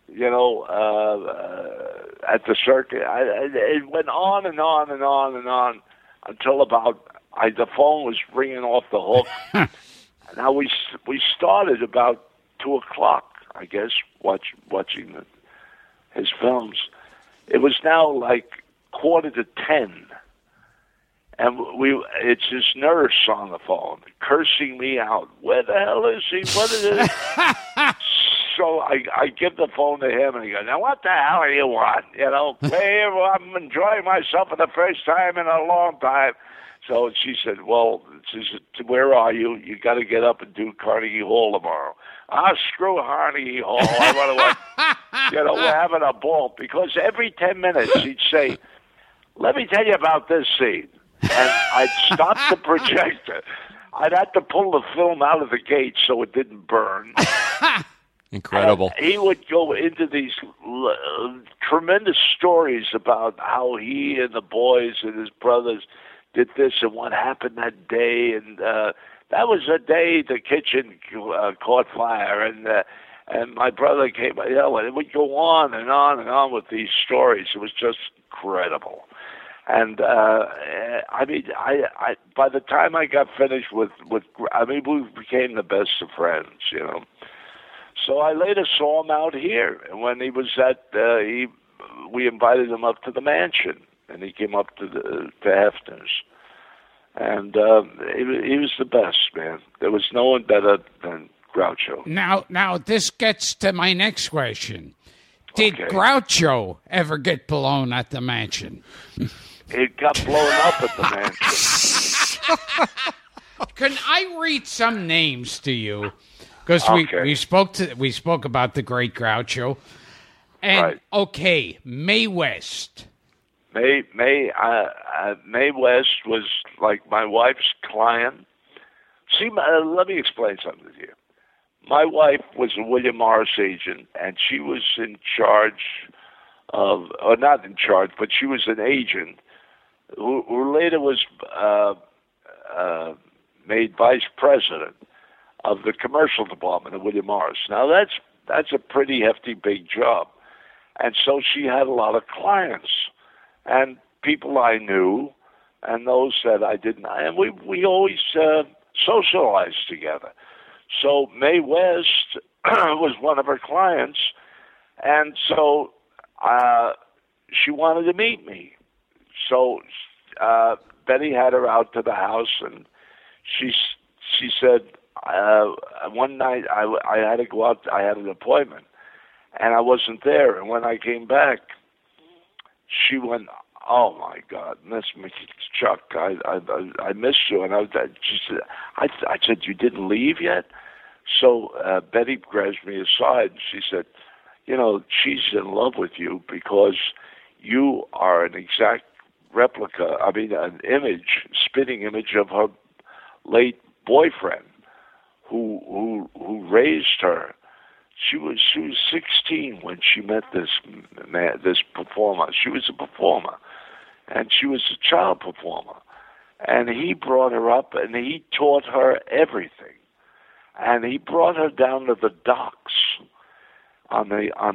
at the circuit. It went on and on and on and on until the phone was ringing off the hook. Now we started about 2:00, I guess, watching his films. It was now like 9:45. And it's his nurse on the phone, cursing me out. "Where the hell is he? What is it?" So I give the phone to him, and he goes, "Now what the hell do you want? I'm enjoying myself for the first time in a long time." So she said, "Where are you? You got to get up and do Carnegie Hall tomorrow." Screw Carnegie Hall. I want to, we're having a ball. Because every 10 minutes he'd say, "Let me tell you about this scene." And I'd stop the projector. I'd have to pull the film out of the gate so it didn't burn. Incredible. And he would go into these tremendous stories about how he and the boys and his brothers did this and what happened that day. And that was the day the kitchen caught fire. And my brother came, and it would go on and on and on with these stories. It was just incredible. And I mean, I by the time I got finished with we became the best of friends, So I later saw him out here, and when he was we invited him up to the mansion, and he came up to Hefner's, and he was the best, man. There was no one better than Groucho. Now this gets to my next question. Did Groucho ever get blown at the mansion? It got blown up at the mansion. Can I read some names to you? Because we spoke about the great Groucho, and right. Mae West. Mae West was like my wife's client. See, let me explain something to you. My wife was a William Morris agent, and she was in charge of, or not in charge, but she was an agent who later was made vice president of the commercial department of William Morris. Now that's a pretty hefty, big job, and so she had a lot of clients and people I knew, and those that I didn't, and we always socialized together. So Mae West was one of her clients, and so she wanted to meet me. So Betty had her out to the house, and she said one night I had to go out. I had an appointment, and I wasn't there. And when I came back, she went, "Oh my God, Miss Chuck, I missed you." And she said, I said, "You didn't leave yet?" So Betty grabs me aside, and she said, "She's in love with you because you are an exact replica. I mean, an spitting image of her late boyfriend, who raised her. She was 16 when she met this man, this performer. She was a performer, and she was a child performer. And he brought her up, and he taught her everything. And he brought her down to the docks on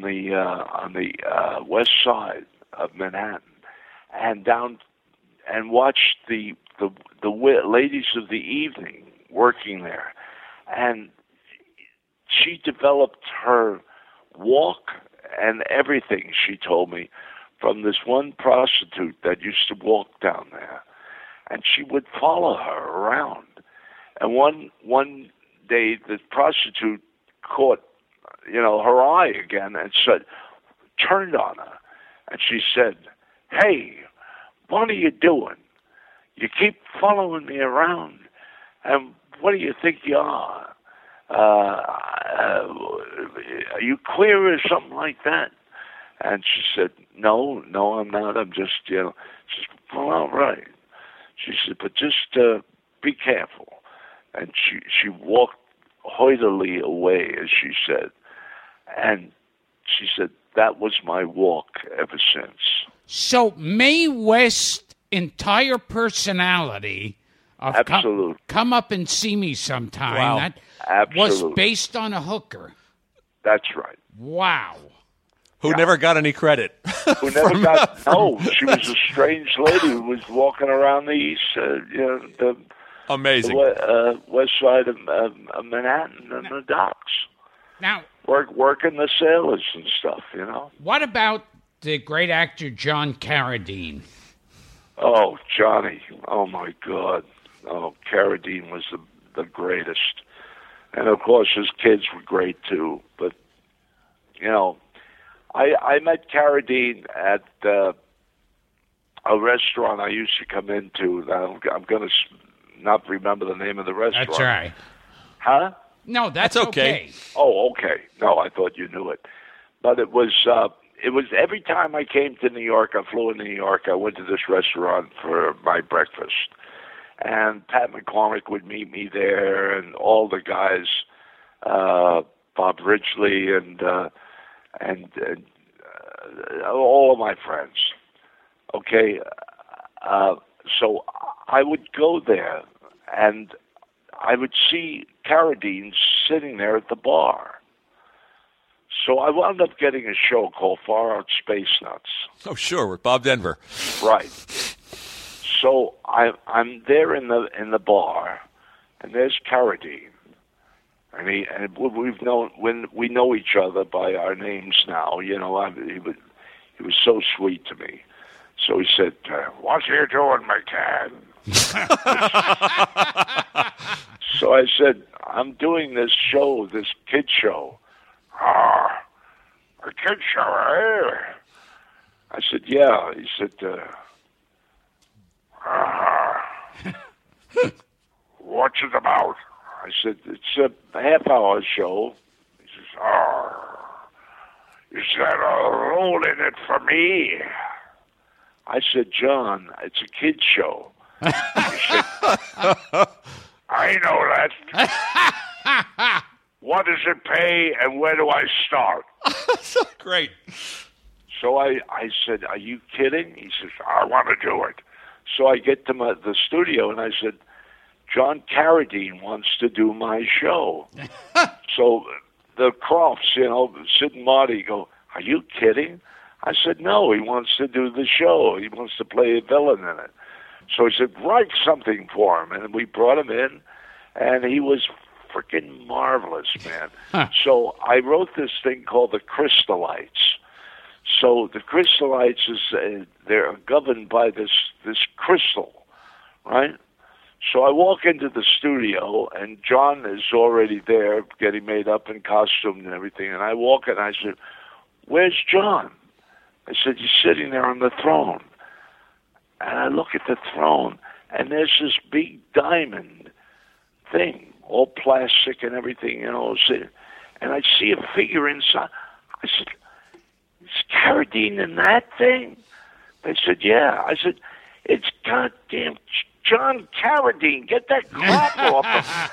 the west side of Manhattan, and down and watched the ladies of the evening working there, and she developed her walk and everything, she told me, from this one prostitute that used to walk down there, and she would follow her around. And one day the prostitute caught her eye again and turned on her, and she said, "Hey, what are you doing? You keep following me around, and what do you think you are? Are you queer or something like that?" And she said, No, I'm not. I'm just, She said, "Well, all right." She said, "But just be careful." And she walked hoidily away, as she said. And she said, that was my walk ever since. So Mae West's entire personality of Absolutely. Come up and see me sometime. Wow. That Absolutely. was based on a hooker. That's right. Wow. Who never got any credit. Who never got, no, she was a strange lady who was walking around the east, Amazing. The west side of Manhattan and the docks. Now, working the sailors and stuff, What about the great actor John Carradine? Oh, Johnny. Oh, my God. Oh, Carradine was the greatest. And, of course, his kids were great, too. But, I met Carradine at a restaurant I used to come into. I'm going to not remember the name of the restaurant. That's right. Huh? No, that's okay. Oh, okay. No, I thought you knew it. But it was every time I came to New York, I flew into New York, I went to this restaurant for my breakfast. And Pat McCormick would meet me there, and all the guys, Bob Ridgely and all of my friends. Okay, so I would go there, and I would see Carradine sitting there at the bar. So I wound up getting a show called Far Out Space Nuts. Oh, sure, with Bob Denver. Right. So I'm there in the bar, and there's Carradine, And we know each other by our names now. He was so sweet to me. So he said, "What are you doing, McCann?" So I said, "I'm doing this show, this kid show." "Ah, a kid show, eh?" I said, "Yeah." He said, "What's it about?" I said, "It's a half-hour show." He says, "Is there a role in it for me?" I said, "John, it's a kid's show." He said, "I know that. What does it pay, and where do I start?" Great. So I said, "Are you kidding?" He says, "I want to do it." So I get to the studio, and I said, "John Carradine wants to do my show." So the Crofts, Sid and Marty go, "Are you kidding?" I said, "No, he wants to do the show. He wants to play a villain in it." So he said, "Write something for him." And we brought him in, and he was freaking marvelous, man. So I wrote this thing called The Crystallites. So the Crystallites they're governed by this crystal, right? So I walk into the studio, and John is already there getting made up in costume and everything. And I walk in, and I said, "Where's John?" I said, "He's sitting there on the throne." And I look at the throne, and there's this big diamond thing, all plastic and everything, and I see a figure inside. I said, "Is Carradine in that thing?" They said, "Yeah." I said, "It's goddamn John Carradine. Get that crap off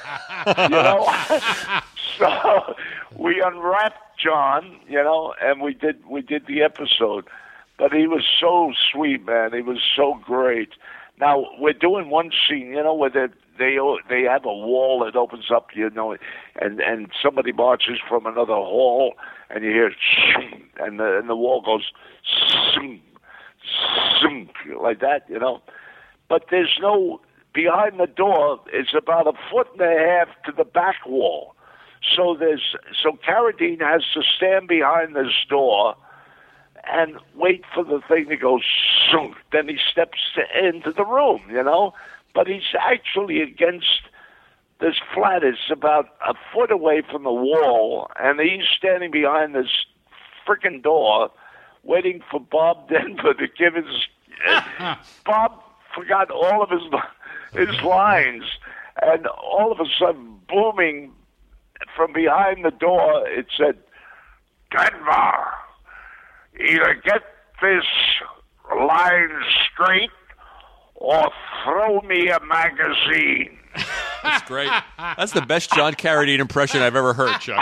him." So we unwrapped John, and we did the episode. But he was so sweet, man. He was so great. Now we're doing one scene, where they have a wall that opens up, and somebody marches from another hall, and you hear shing, and the wall goes shing, shing, like that, But there's no behind the door. It's about 1.5 feet to the back wall. So Carradine has to stand behind this door and wait for the thing to go shunk. Then he steps into the room, But he's actually against this flat. It's about 1 foot away from the wall, and he's standing behind this freaking door, waiting for Bob Denver to give his. Bob forgot all of his lines, and all of a sudden, booming from behind the door, it said, "Denver, either get this line straight or throw me a magazine." That's great. That's the best John Carradine impression I've ever heard, Chuck.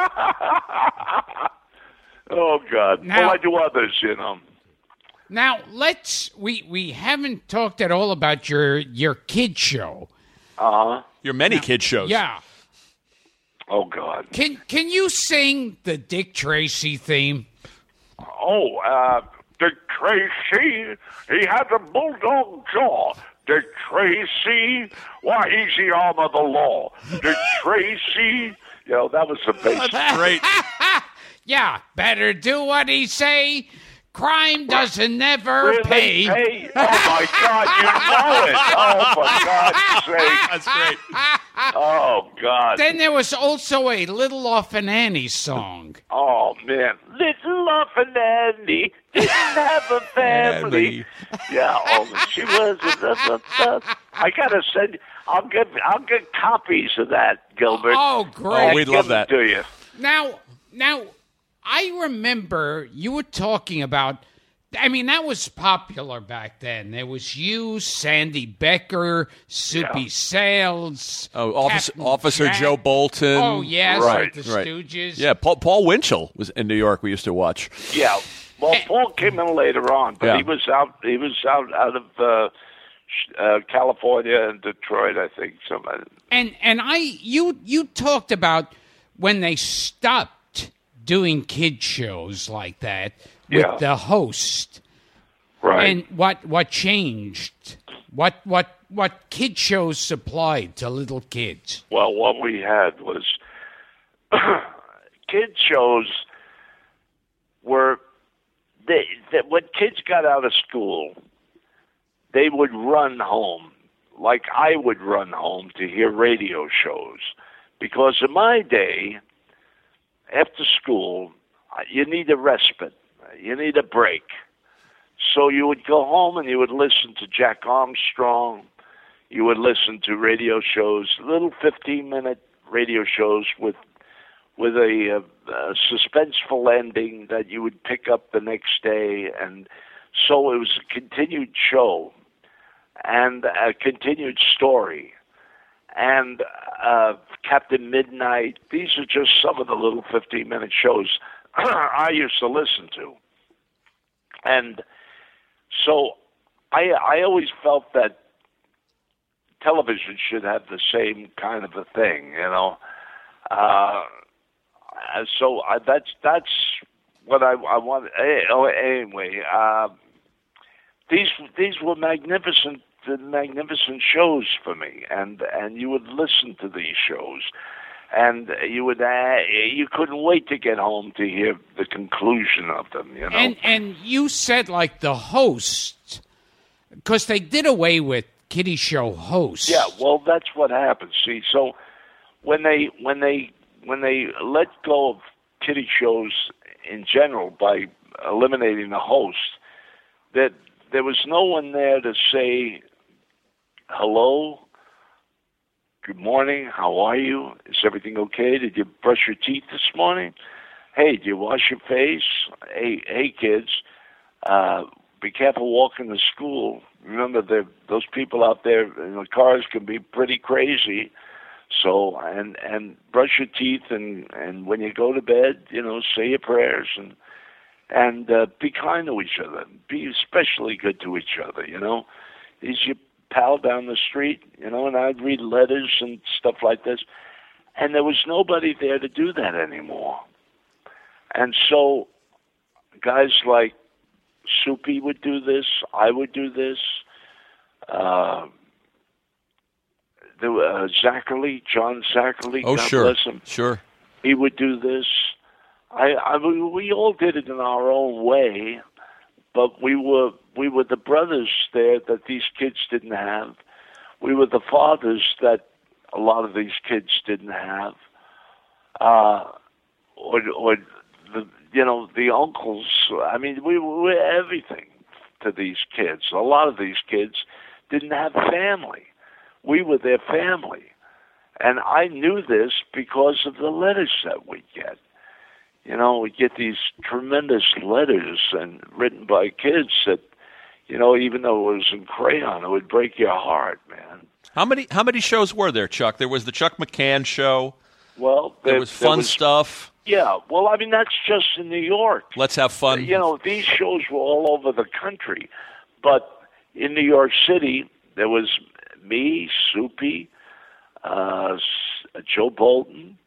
Oh, God. Now, I do others, Now, we haven't talked at all about your kid show. Uh-huh. Your many kid shows. Yeah. Oh, God. Can you sing the Dick Tracy theme? Oh, Dick Tracy, he had a bulldog jaw. Dick Tracy, why, he's the arm of the law. Dick Tracy, that was the bass. That's great. Yeah, better do what he say. Crime doesn't never Really pay. Oh, my God, you know it. Oh, for God's sake. That's great. Oh, God. Then there was also a Little Orphan Annie song. Oh, man. Little Orphan Annie didn't have a family. Yeah, she was. I got to send. I'll get copies of that, Gilbert. Oh, great. Oh, we'd love that. To you. Now, I remember you were talking about, that was popular back then. There was you, Sandy Becker, Soupy Sales. Oh, Officer Joe Bolton. Oh, yes, right, the Stooges. Yeah, Paul Winchell was in New York. We used to watch. Yeah. Well, Paul came in later on, but he was out of California and Detroit, I think. And you talked about when they stopped doing kid shows like that with the host, right? And what changed? What kid shows supplied to little kids? Well, what we had was kids shows were when kids got out of school, they would run home, like I would run home to hear radio shows. Because in my day, after school, you need a respite. You need a break. So you would go home and you would listen to Jack Armstrong. You would listen to radio shows, little 15-minute radio shows with a suspenseful ending that you would pick up the next day. And so it was a continued show and a continued story. And Captain Midnight, these are just some of the little 15-minute shows I used to listen to. And so I always felt that television should have the same kind of a thing, you know. So that's what I want. Anyway, these were magnificent shows for me, and you would listen to these shows, and you couldn't wait to get home to hear the conclusion of them, you know. And you said like the host, because they did away with kiddie show hosts. Yeah, well, that's what happened. See, so when they let go of kiddie shows in general by eliminating the host, that there was no one there to say hello, good morning, how are you? Is everything okay? Did you brush your teeth this morning? Hey, do you wash your face? Hey, kids, be careful walking to school. Remember, those people out there in the cars can be pretty crazy. So, and brush your teeth, and when you go to bed, you know, say your prayers, and be kind to each other. Be especially good to each other, you know. He's your pal down the street, you know, and I'd read letters and stuff like this. And there was nobody there to do that anymore. And so guys like Soupy would do this, I would do this, Zachary, John Zachary, God bless him. Sure. He would do this. We all did it in our own way, but we were the brothers there that these kids didn't have. We were the fathers that a lot of these kids didn't have, or the uncles. I mean, we were everything to these kids. A lot of these kids didn't have family. We were their family. And I knew this because of the letters that we get. You know, we get these tremendous letters and written by kids that, you know, even though it was in crayon, it would break your heart, man. How many shows were there, Chuck? There was the Chuck McCann show. Well, there was Fun Stuff. Yeah, well, I mean, that's just in New York. Let's Have Fun. You know, these shows were all over the country. But in New York City, there was me, Soupy, Joe Bolton,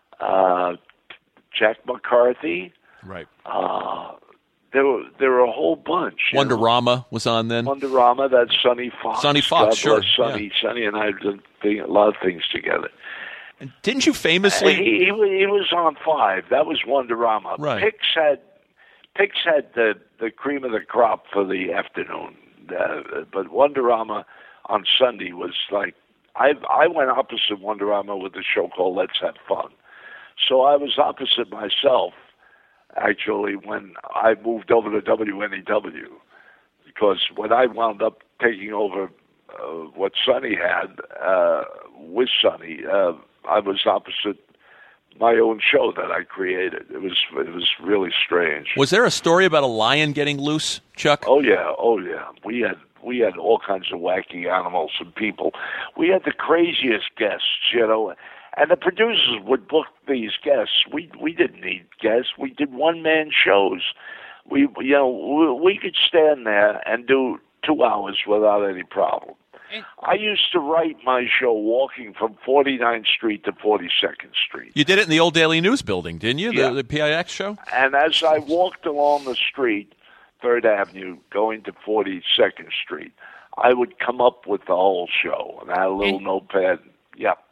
Jack McCarthy. Right. There were a whole bunch. Wonderama was on then. Wonderama, that's Sonny Fox. Sonny Fox, sure. Sonny. Yeah. Sonny and I did a lot of things together. And didn't you famously? He was on 5. That was Wonderama. Right. Pix had the cream of the crop for the afternoon, but Wonderama on Sunday was like I went opposite Wonderama with a show called Let's Have Fun. So I was opposite myself, actually, when I moved over to WNEW, because when I wound up taking over what Sonny had with Sonny, I was opposite my own show that I created. It was really strange. Was there a story about a lion getting loose, Chuck? Oh yeah. We had all kinds of wacky animals and people. We had the craziest guests, you know. And the producers would book these guests. We didn't need guests. We did one-man shows. We could stand there and do 2 hours without any problem. I used to write my show walking from 49th Street to 42nd Street. You did it in the old Daily News building, didn't you? Yeah. The PIX show? And as I walked along the street, 3rd Avenue, going to 42nd Street, I would come up with the whole show. And I had a little notepad. Yeah.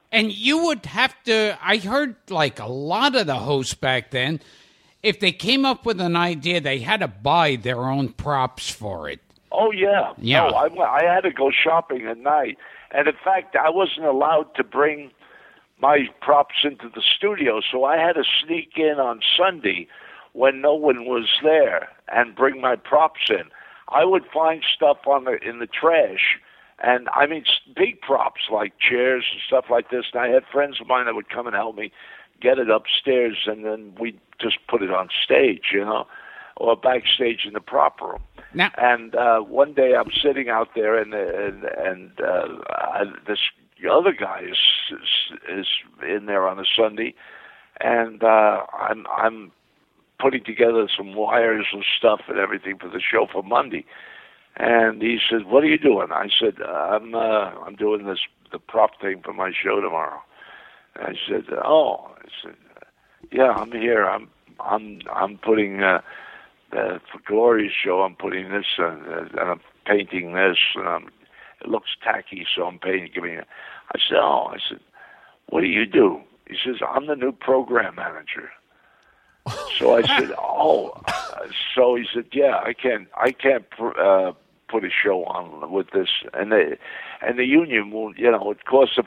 And you would have to, I heard like a lot of the hosts back then, if they came up with an idea, they had to buy their own props for it. Oh, yeah. Yeah. No, I had to go shopping at night. And in fact, I wasn't allowed to bring my props into the studio, so I had to sneak in on Sunday when no one was there and bring my props in. I would find stuff in the trash, and I mean big props like chairs and stuff like this. And I had friends of mine that would come and help me get it upstairs, and then we'd just put it on stage, or backstage in the prop room. Now, and one day I'm sitting out there, and this other guy is in there on a Sunday, and I'm putting together some wires and stuff and everything for the show for Monday. And he said, "What are you doing?" I said, "I'm doing the prop thing for my show tomorrow." And I said, "Oh," I said, "Yeah, I'm here. I'm putting for Gloria's show. I'm putting this and I'm painting this, and it looks tacky, so I'm painting. Giving it." I said, "Oh," I said, "What do you do?" He says, "I'm the new program manager." So I said, "Oh," so he said, "Yeah, I can't put a show on with this." And the union will, it costs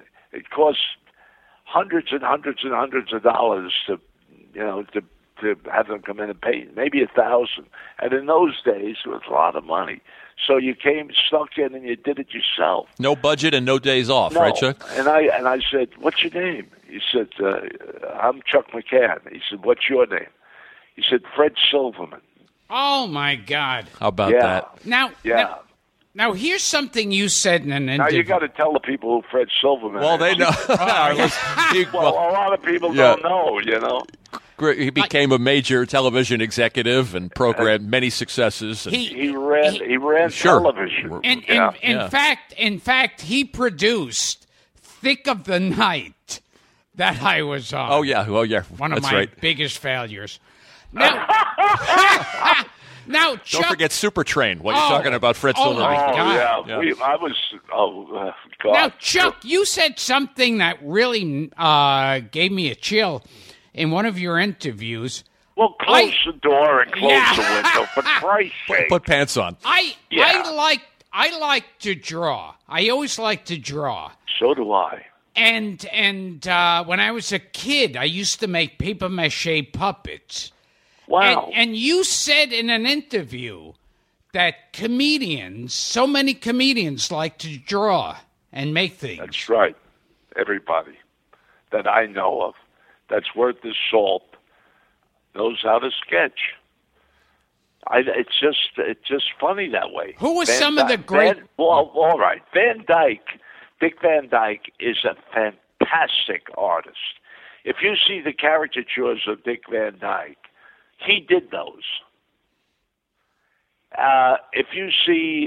hundreds and hundreds and hundreds of dollars to have them come in and pay, maybe $1,000. And in those days, it was a lot of money. So you snuck in, and you did it yourself. No budget and no days off, right, Chuck? And I said, "What's your name?" He said, "I'm Chuck McCann." He said, "What's your name?" He said, "Fred Silverman." oh my God! How about that? Now here's something you said in an interview. Now you got to tell the people who Fred Silverman is. Well, they know. Well, a lot of people don't know, He became a major television executive and programmed many successes. And he ran television. In fact, he produced Thick of the Night that I was on. Oh yeah. One of That's my right. biggest failures. Now, now, Chuck, don't forget Supertrain. What you're talking about, Fred Silverman. my God. I was. God. Now, Chuck, you said something that really gave me a chill in one of your interviews. Well, close the door and close the window, for Christ's sake. Put pants on. I like to draw. I always like to draw. So do I. And when I was a kid, I used to make papier-mâché puppets. Wow. And you said in an interview that so many comedians like to draw and make things. That's right. Everybody that I know of that's worth his salt knows how to sketch. It's just funny that way. Who were some of the great... all right. Dick Van Dyke is a fantastic artist. If you see the caricatures of Dick Van Dyke, he did those. If you see,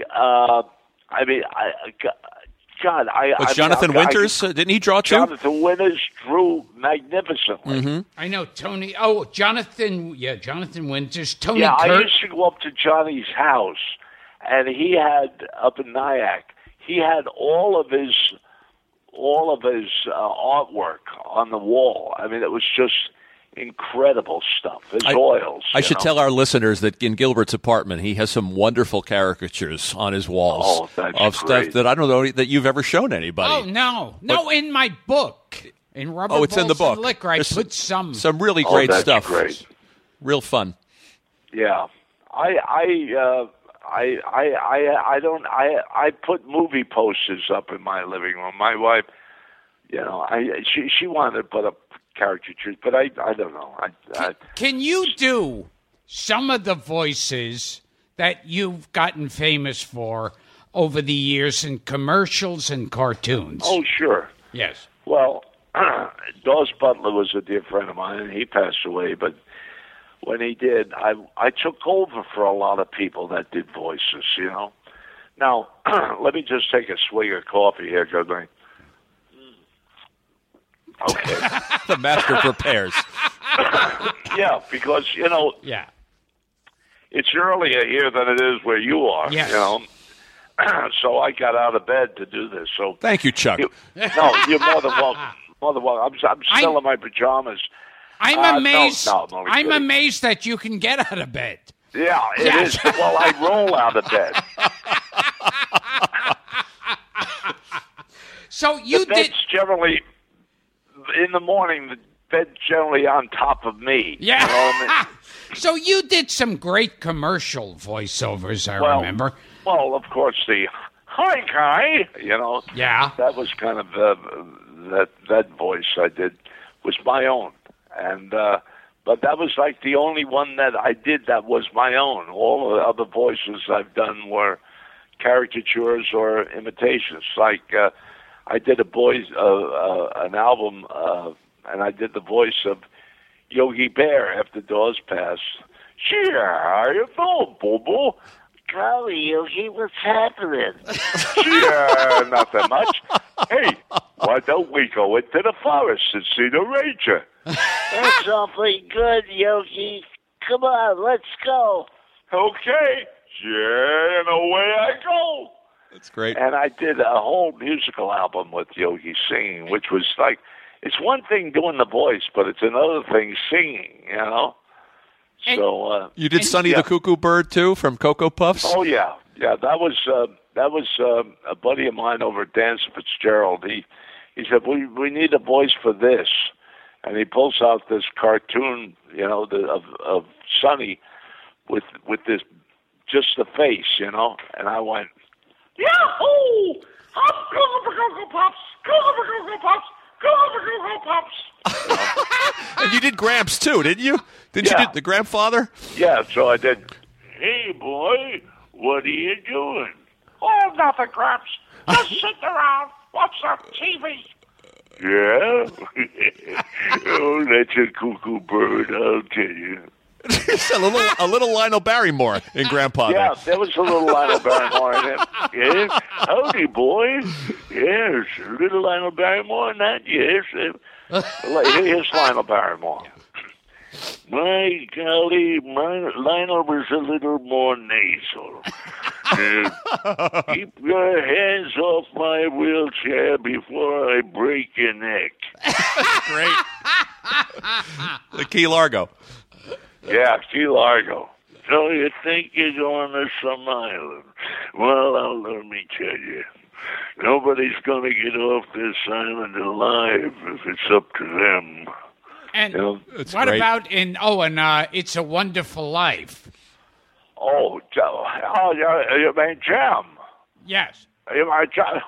Jonathan Winters? Didn't he draw too? Jonathan Winters drew magnificently. Mm-hmm. I know Tony. Oh, Jonathan Winters. Tony Kurt. I used to go up to Johnny's house, and he had up in Nyack. He had all of his artwork on the wall. I mean, it was just incredible stuff. His oils. I should tell our listeners that in Gilbert's apartment, he has some wonderful caricatures on his walls of stuff that I don't know that you've ever shown anybody. Oh no! In my book, in Rubber it's in the book. And Liquor, I put some really great that's stuff. Great. Real fun. Yeah, I put movie posters up in my living room. My wife, she wanted to put up caricatures, but I don't know. Can you do some of the voices that you've gotten famous for over the years in commercials and cartoons? Oh, sure. Yes. Well, Dawes Butler was a dear friend of mine, and he passed away, but when he did, I took over for a lot of people that did voices, Now, let me just take a swig of coffee here, because okay. The master prepares. Yeah, because, Yeah. it's earlier here than it is where you are, Yes. So I got out of bed to do this. So thank you, Chuck. You're more than welcome. More than welcome. I'm still in my pajamas. I'm amazed. I'm amazed that you can get out of bed. Yeah, it is. Well, I roll out of bed. So you the bed's generally in the morning. The bed's generally on top of me. Yeah. You know what I mean? So you did some great commercial voiceovers. I remember. Well, of course, the "Hi, Guy," Yeah. That was kind of that voice I did was my own, and but that was like the only one that I did that was my own. All the other voices I've done were caricatures or imitations. Like I did an album, and I did the voice of Yogi Bear after Dawes passed. Sure, how you doing, boo-boo? Golly, Yogi, what's happening? Sure, nothing much. Hey, why don't we go into the forest and see the ranger? That's awfully good, Yogi. Come on, let's go. Okay. Yeah, and away I go. That's great. And I did a whole musical album with Yogi singing, which was like, it's one thing doing the voice, but it's another thing singing, And So you did Sonny the Cuckoo Bird too from Cocoa Puffs? Oh yeah. That was a buddy of mine over at Dan Fitzgerald. He said we need a voice for this, and he pulls out this cartoon, of Sonny with this just the face, and I went, Yahoo! Hop, Cocoa Puffs, Cocoa Puffs, Cocoa Puffs. And you did Gramps too, didn't you? Didn't you do the grandfather? Yeah, so I did. Hey, boy, what are you doing? Oh, nothing, Gramps. Just sitting around, watch some TV. Yeah? Oh, that's a cuckoo bird, I'll tell you. a little Lionel Barrymore in Grandpa. Yeah, there was a little Lionel Barrymore in it. Yeah, howdy, boy. Yes, a little Lionel Barrymore in that. Yes, here's Lionel Barrymore. My golly, Lionel was a little more nasal. Keep your hands off my wheelchair before I break your neck. Great. The Key Largo. Yeah, Key Largo. So you think you're going to some island? Well, let me tell you. Nobody's going to get off this island alive if it's up to them. And what about in It's a Wonderful Life? Oh, you mean Jim? Yes. You mean Jim?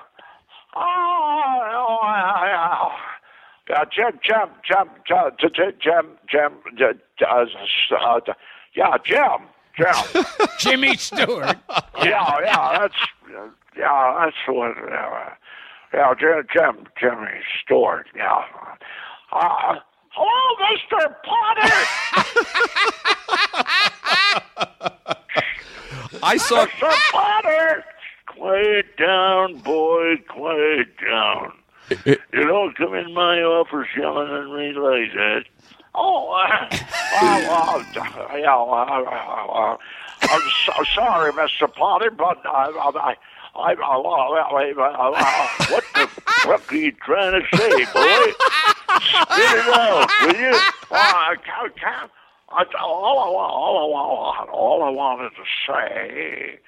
Jim. Jimmy Stewart. That's what. Jimmy Stewart. Yeah. Hello, Mr. Potter. I saw Mr. Potter. Quiet down, boy. Quiet down. You don't come in my office yelling at me like that. I'm so sorry, Mr. Potter, but what the fuck are you trying to say, boy? Spit it out, will you? All I wanted to say,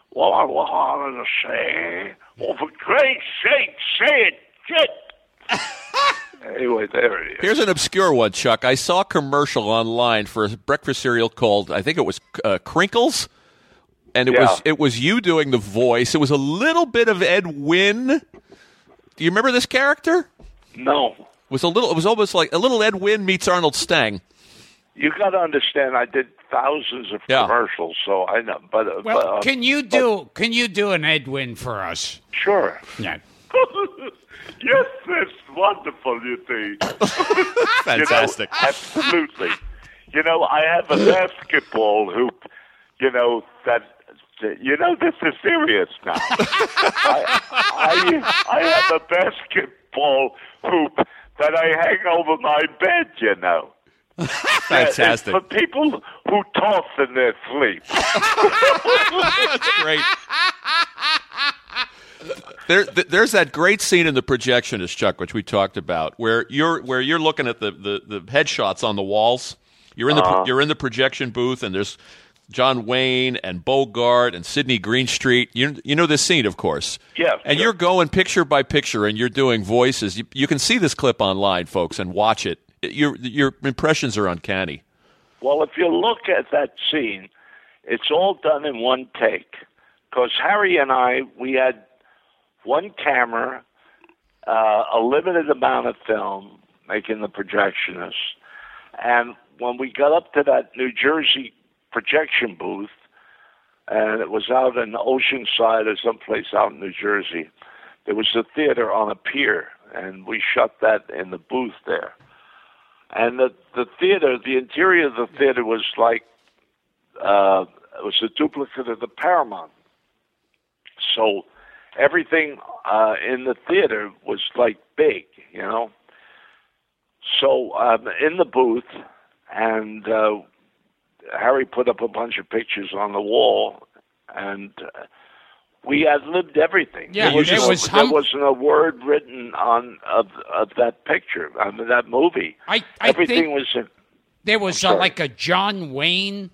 well, for Christ's sake, say it, shit. Anyway, there it is. Here's an obscure one, Chuck. I saw a commercial online for a breakfast cereal called, I think it was Crinkles, and it was you doing the voice. It was a little bit of Ed Wynn. Do you remember this character? No. It was almost like a little Ed Wynn meets Arnold Stang. You got to understand, I did thousands of commercials, so I know. But can you do an Ed Wynn for us? Sure. Yeah. Yes, that's wonderful, you think. Fantastic. Absolutely. I have a basketball hoop, this is serious now. I have a basketball hoop that I hang over my bed, Fantastic. For people who toss in their sleep. That's great. There's that great scene in The Projectionist, Chuck, which we talked about, where you're looking at the headshots on the walls. You're in the projection booth, and there's John Wayne and Bogart and Sidney Greenstreet. You know this scene, of course. Yeah. And you're going picture by picture, and you're doing voices. You can see this clip online, folks, and watch it. Your impressions are uncanny. Well, if you look at that scene, it's all done in one take. Because Harry and I, we had one camera, a limited amount of film, making The Projectionist. And when we got up to that New Jersey projection booth, and it was out in Oceanside or someplace out in New Jersey, there was a theater on a pier, and we shot that in the booth there. And the theater, the interior of the theater was like, it was a duplicate of the Paramount. So everything in the theater was like big, you know. So in the booth, and Harry put up a bunch of pictures on the wall, and we ad-libbed everything. Yeah, there wasn't a word written on of that picture, that movie. Everything was. There was like a John Wayne.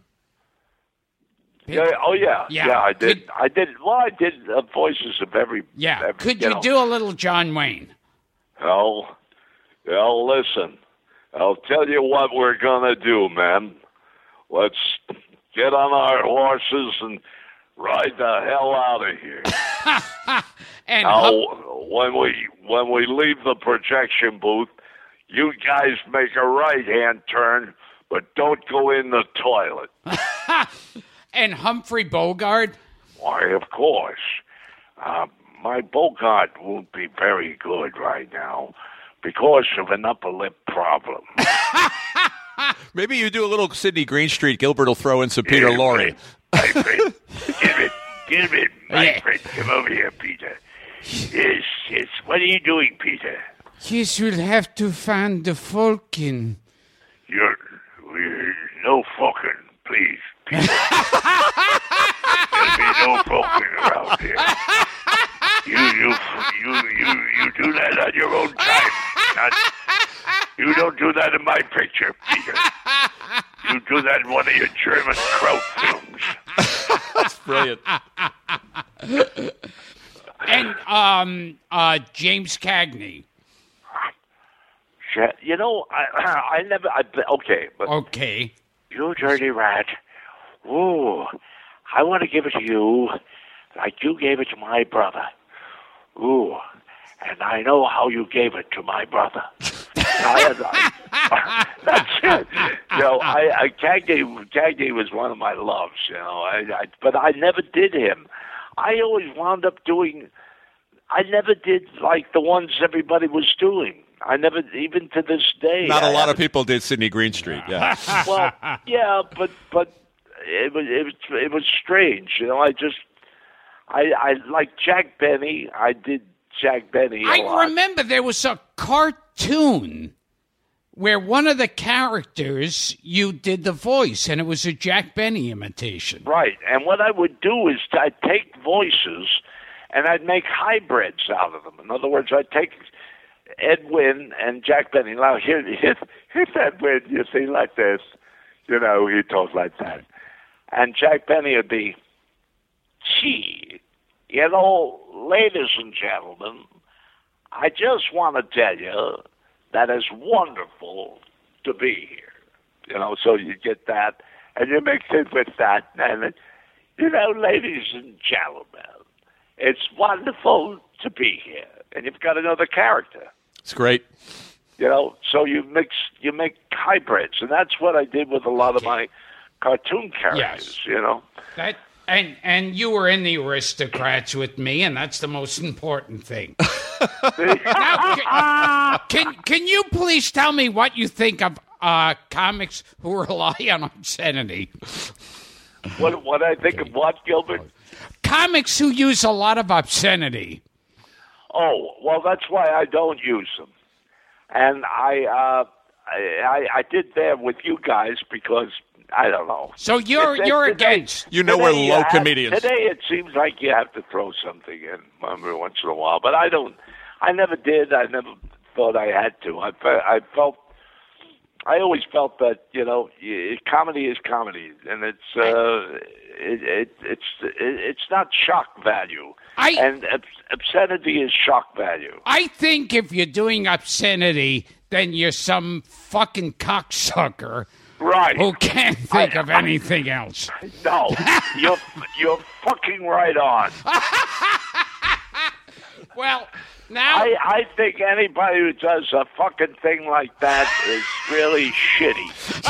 Yeah. Oh, yeah. I did. I did voices of every. Yeah. Could you do a little John Wayne? Oh, listen. I'll tell you what we're gonna do, man. Let's get on our horses and ride the hell out of here. And now, when we leave the projection booth, you guys make a right-hand turn, but don't go in the toilet. And Humphrey Bogart? Why, of course. My Bogart won't be very good right now because of an upper lip problem. Maybe you do a little Sidney Greenstreet. Gilbert will throw in some Peter Lorre. My friend. Give it, my friend. Come over here, Peter. Yes. What are you doing, Peter? Yes, we'll have to find the Falcon. No Falcon, please, Peter. There'll be no Falcon around here. You do that on your own time. You don't do that in my picture, Peter. You do that in one of your German Kraut films. That's brilliant. And James Cagney. You know, I never. Okay, but okay. You dirty rat. Ooh, I want to give it to you like you gave it to my brother. Ooh, and I know how you gave it to my brother. That's it. You know, Cagney was one of my loves. You know, but I never did him. I always wound up doing. I never did like the ones everybody was doing. I never, even to this day. Not a lot of people did Sidney Greenstreet. Yeah. Well, yeah, but it was strange. You know, I like Jack Benny. I did Jack Benny a lot. I remember there was a cartoon where one of the characters, you did the voice, and it was a Jack Benny imitation. Right, and what I would do is I'd take voices, and I'd make hybrids out of them. In other words, I'd take Ed Wynn and Jack Benny. Now, here's Ed Wynn, you see, like this. You know, he talks like that. And Jack Benny would be, gee, you know, ladies and gentlemen, I just want to tell you that it's wonderful to be here. You know, so you get that, and you mix it with that, and, you know, ladies and gentlemen, it's wonderful to be here. And you've got another character. It's great. You know, so you make hybrids, and that's what I did with a lot of my cartoon characters, you know. That and you were in the Aristocrats with me, and that's the most important thing. Now, can you please tell me what you think of comics who rely on obscenity? What I think of what, Gilbert? Comics who use a lot of obscenity. Oh, well, that's why I don't use them. And I did there with you guys because I don't know. So you're against. You know, we're low comedians. Today it seems like you have to throw something in every once in a while, but I don't. I never did. I never thought I had to. I always felt that, you know, comedy is comedy, and it's not shock value. And obscenity is shock value. I think if you're doing obscenity, then you're some fucking cocksucker, right? Who can't think of anything else. No, you're fucking right on. Well, now I think anybody who does a fucking thing like that is really shitty.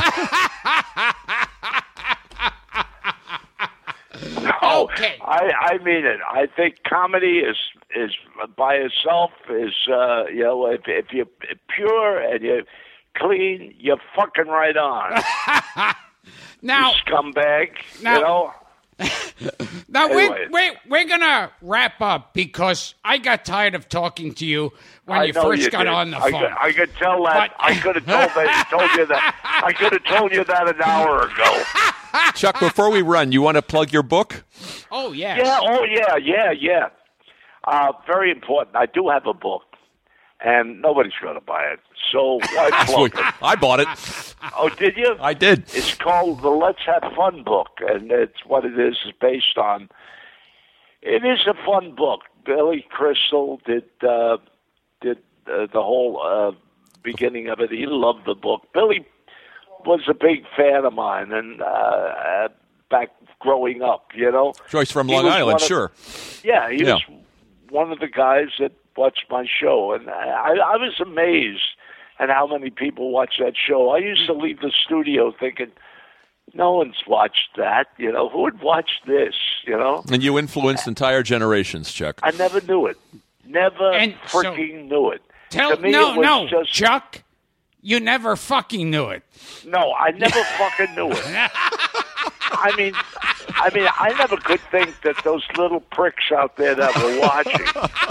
No, okay. I mean it. I think comedy is by itself is you know, if you're pure and you're clean, you're fucking right on. Now, you scumbag, now, you know. Now anyway. we're gonna wrap up because I got tired of talking to you when you first got on the phone. I could tell that. I could have told you that. I could have told you that an hour ago. Chuck, before we run, you want to plug your book? Oh yes. Yeah. Oh yeah. Very important. I do have a book, and nobody's going to buy it. So why plug it? I bought it. Oh, did you? I did. It's called the Let's Have Fun book, and it's what it is based on. It is a fun book. Billy Crystal did the whole beginning of it. He loved the book. Billy was a big fan of mine, and back growing up, you know. Joyce from Long Island, sure. Yeah, he was one of the guys that watched my show, and I was amazed at how many people watch that show. I used to leave the studio thinking, no one's watched that, you know. Who would watch this, you know? And you influenced entire generations, Chuck. I never knew it. Never freaking knew it. Chuck, you never fucking knew it. No, I never fucking knew it. I mean, I never could think that those little pricks out there that were watching.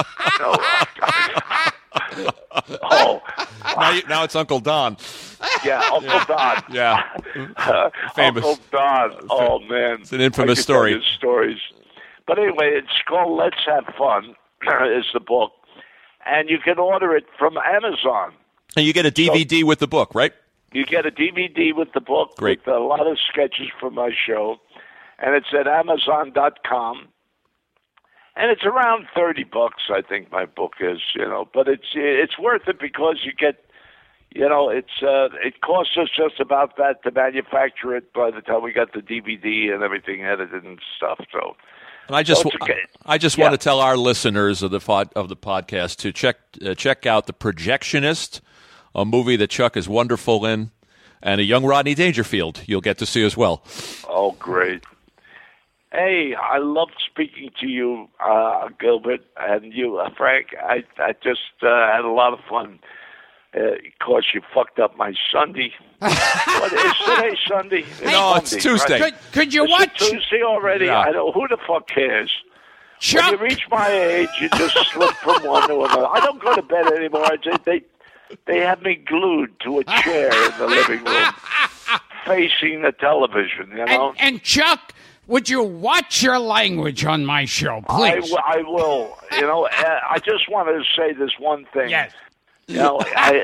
Now it's Uncle Don. Yeah, Uncle Don. Yeah, famous. Uncle Don. Oh man, it's an infamous story. His stories. But anyway, it's called Let's Have Fun. Is the book, and you can order it from Amazon. And you get a DVD with the book, right? You get a DVD with the book. Great. With a lot of sketches from my show. And it's at Amazon.com. And it's around $30, I think my book is, you know. But it's worth it because you get, you know, it costs us just about that to manufacture it by the time we got the DVD and everything edited and stuff. So. And I just want to tell our listeners of the podcast to check out The Projectionist, a movie that Chuck is wonderful in, and a young Rodney Dangerfield you'll get to see as well. Oh, great. Hey, I loved speaking to you, Gilbert, and you, Frank. I just had a lot of fun. Of course, you fucked up my Sunday. What is today, Sunday? No, it's Tuesday. Right? Could you watch Tuesday already? Yeah. I don't. Who the fuck cares? Chuck. When you reach my age, you just slip from one to another. I don't go to bed anymore. They have me glued to a chair in the living room, facing the television. You know. And Chuck, would you watch your language on my show, please? I will. You know, I just wanted to say this one thing. Yes. You know,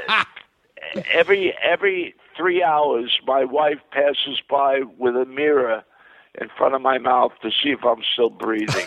every 3 hours, my wife passes by with a mirror in front of my mouth to see if I'm still breathing.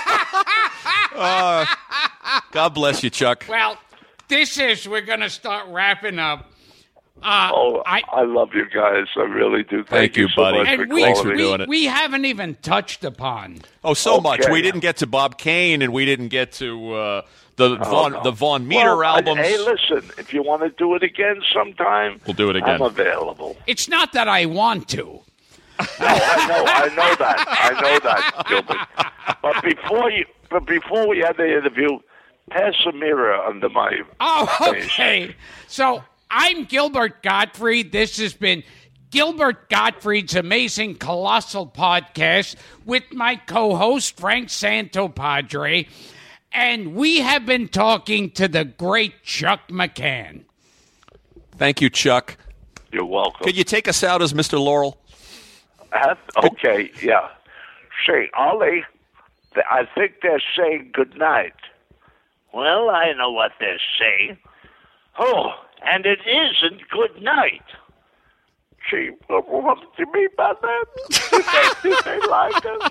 God bless you, Chuck. Well, we're going to start wrapping up. I love you guys. I really do. Thank you, so buddy. much And for Thanks for calling me. doing it. We haven't even touched upon. Oh, so much. Okay. We didn't get to Bob Kane, and we didn't get to the Von Meter Well, albums. Hey, listen, if you want to do it again sometime, We'll do it again. I'm available. It's not that I want to. No, I know that, Gilbert. But before we had the interview, pass a mirror under my face. Okay. So I'm Gilbert Gottfried. This has been Gilbert Gottfried's Amazing Colossal Podcast with my co-host, Frank Santopadre. And we have been talking to the great Chuck McCann. Thank you, Chuck. You're welcome. Could you take us out as Mr. Laurel? Okay, yeah. Say, Ollie, I think they're saying good night. Well, I know what they're saying. Oh, and it isn't good night. Gee, what do you mean by that? Did they like us?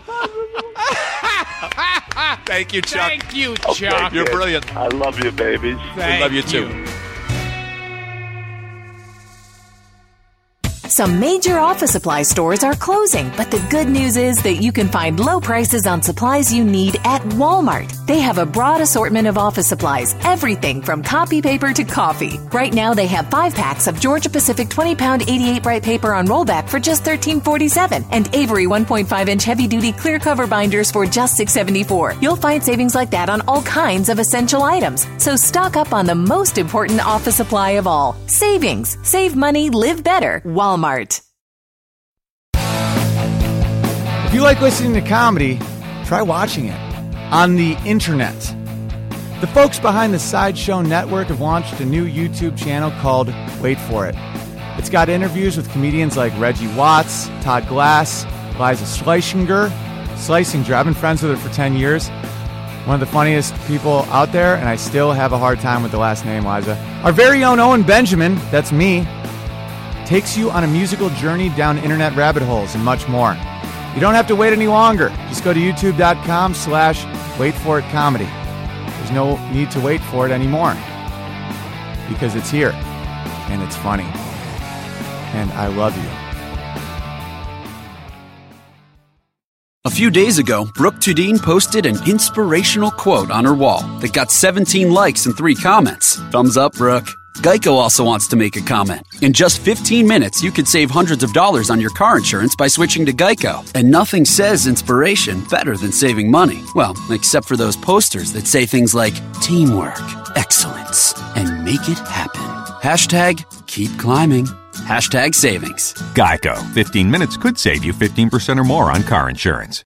Thank you, Chuck. Thank you, Chuck. Okay, You're brilliant. I love you, babies. We love you, too. Some major office supply stores are closing, but the good news is that you can find low prices on supplies you need at Walmart. They have a broad assortment of office supplies, everything from copy paper to coffee. Right now, they have 5-packs of Georgia Pacific 20-pound 88 bright paper on rollback for just $13.47 and Avery 1.5-inch heavy-duty clear cover binders for just $6.74. You'll find savings like that on all kinds of essential items. So stock up on the most important office supply of all. Savings. Save money, live better. Walmart. If you like listening to comedy, try watching it on the internet. The folks behind the Sideshow Network have launched a new YouTube channel called Wait For It. It's got interviews with comedians like Reggie Watts, Todd Glass, Liza Schlesinger. I've been friends with her for 10 years. One of the funniest people out there, and I still have a hard time with the last name, Liza. Our very own Owen Benjamin, that's me, takes you on a musical journey down internet rabbit holes and much more. You don't have to wait any longer. Just go to youtube.com/waitforitcomedy. There's no need to wait for it anymore because it's here and it's funny. And I love you. A few days ago, Brooke Tudine posted an inspirational quote on her wall that got 17 likes and 3 comments. Thumbs up, Brooke. Geico also wants to make a comment. In just 15 minutes, you could save hundreds of dollars on your car insurance by switching to Geico. And nothing says inspiration better than saving money. Well, except for those posters that say things like teamwork, excellence, and make it happen. Hashtag keep climbing. Hashtag savings. Geico. 15 minutes could save you 15% or more on car insurance.